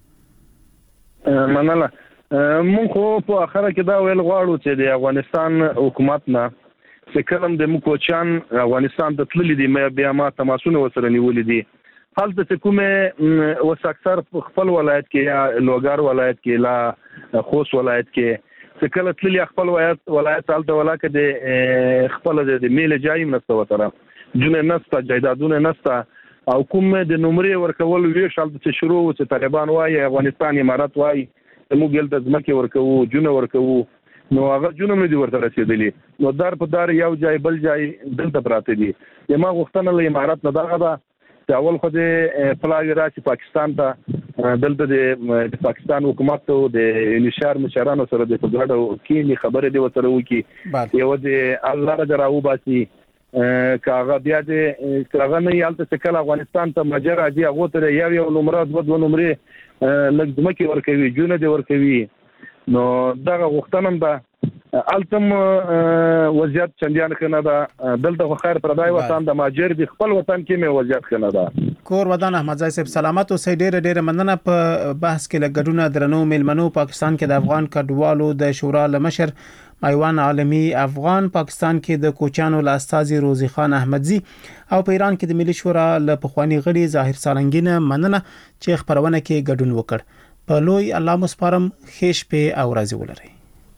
مننه مونږ خو په اخره کې دا ویل غواړو چې د افغانستان حکومت نه چې کلم د مکوچان افغانستان ته تللی دي مې بیا ما تماسونه وسره نیولې دي حالت چې کومه وس اکثر خپل ولایت کې یا لوګار ولایت کې لا خوست ولایت کې چې کله تللی خپل ولایت ولایت حالت ولاکه د خپل د میل جایم نسته وتره جون نسته جایدادونه نسته او کوم د نمرې ورکول ویش حالت چې شروع چې طالبان وایي افغانستان امارات وایي موږ ګل د ځمکه ورکو جون ورکو نو هغه جون مې دي ورته رسیدلی نو دار په دار یو ځای بل ځای دلته پراته دي یما غوښتنه له امارات نه دغه ده اول خو د پلاوی راځي پاکستان ته دلته د پاکستان حکومت ته د انشار مشرانو سره د ګډو کې خبره دی وتره وکي یو د الله رضا راو باسي کاغه بیا د کاغه نه یالته څکل افغانستان ته مجر راځي هغه ته یو یو نمبر د دوه نمبرې لږ ځمکه ورکوي جون دی ورکوي نو دغه غوښتنم ده التم وضعیت چندیان کنه دا دلته خو خیر پردای وطن د ماجر د خپل وطن کې مې وضعیت کنه دا کور ودان احمد زای صاحب سلامت اوسئ ډېر ډېر مننه په بحث کې لګډونه درنو میلمنو پاکستان کې د افغان کډوالو د شورا لمشر ایوان عالمی افغان پاکستان کې د کوچانو لاستازي روزي خان احمدزي او په ایران کې د ملي شورا ل پخوانی غړي ظاهر سالنګینه مننه چې خبرونه کې ګډون وکړ په لوی الله مسپارم خېش په او راځي ولري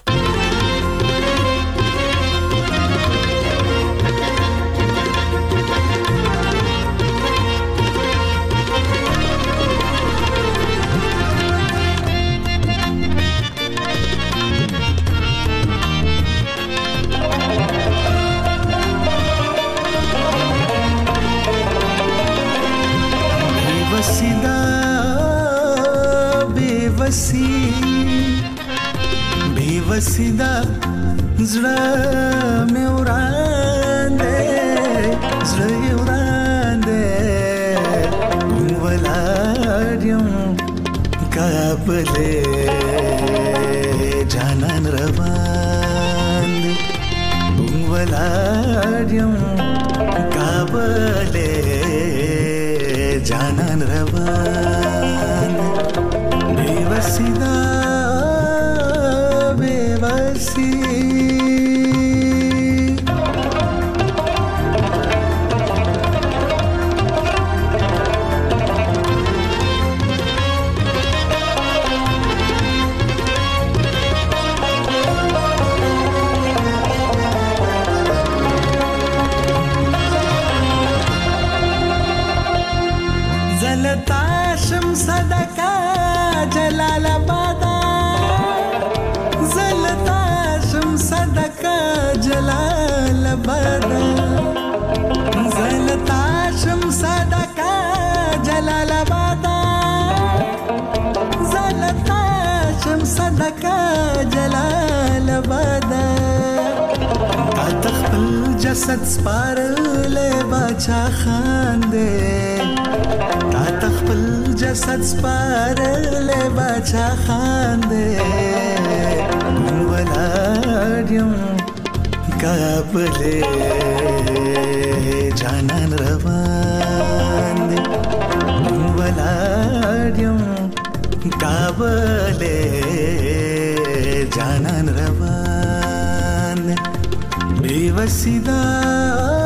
बेवसीदा زړه مې وړاندې زړه وړاندې ولادم کابلې جانان روان ولادم کابلې جانان روان बेवसीदा बेवसी زلتاشم صدقه جلال آباد زلتاشم صدقه جلال آباد زلتاشم صدقه جلال آباد زلتاشم صدقه جلال آباد تا تخپل جسد سپارلې باچا خاندې تا تخپل جسد سپارلې باچا خاندې ولادم کابلې جانان روان دي ولادم کابلې جانان روان دي बेवसीदा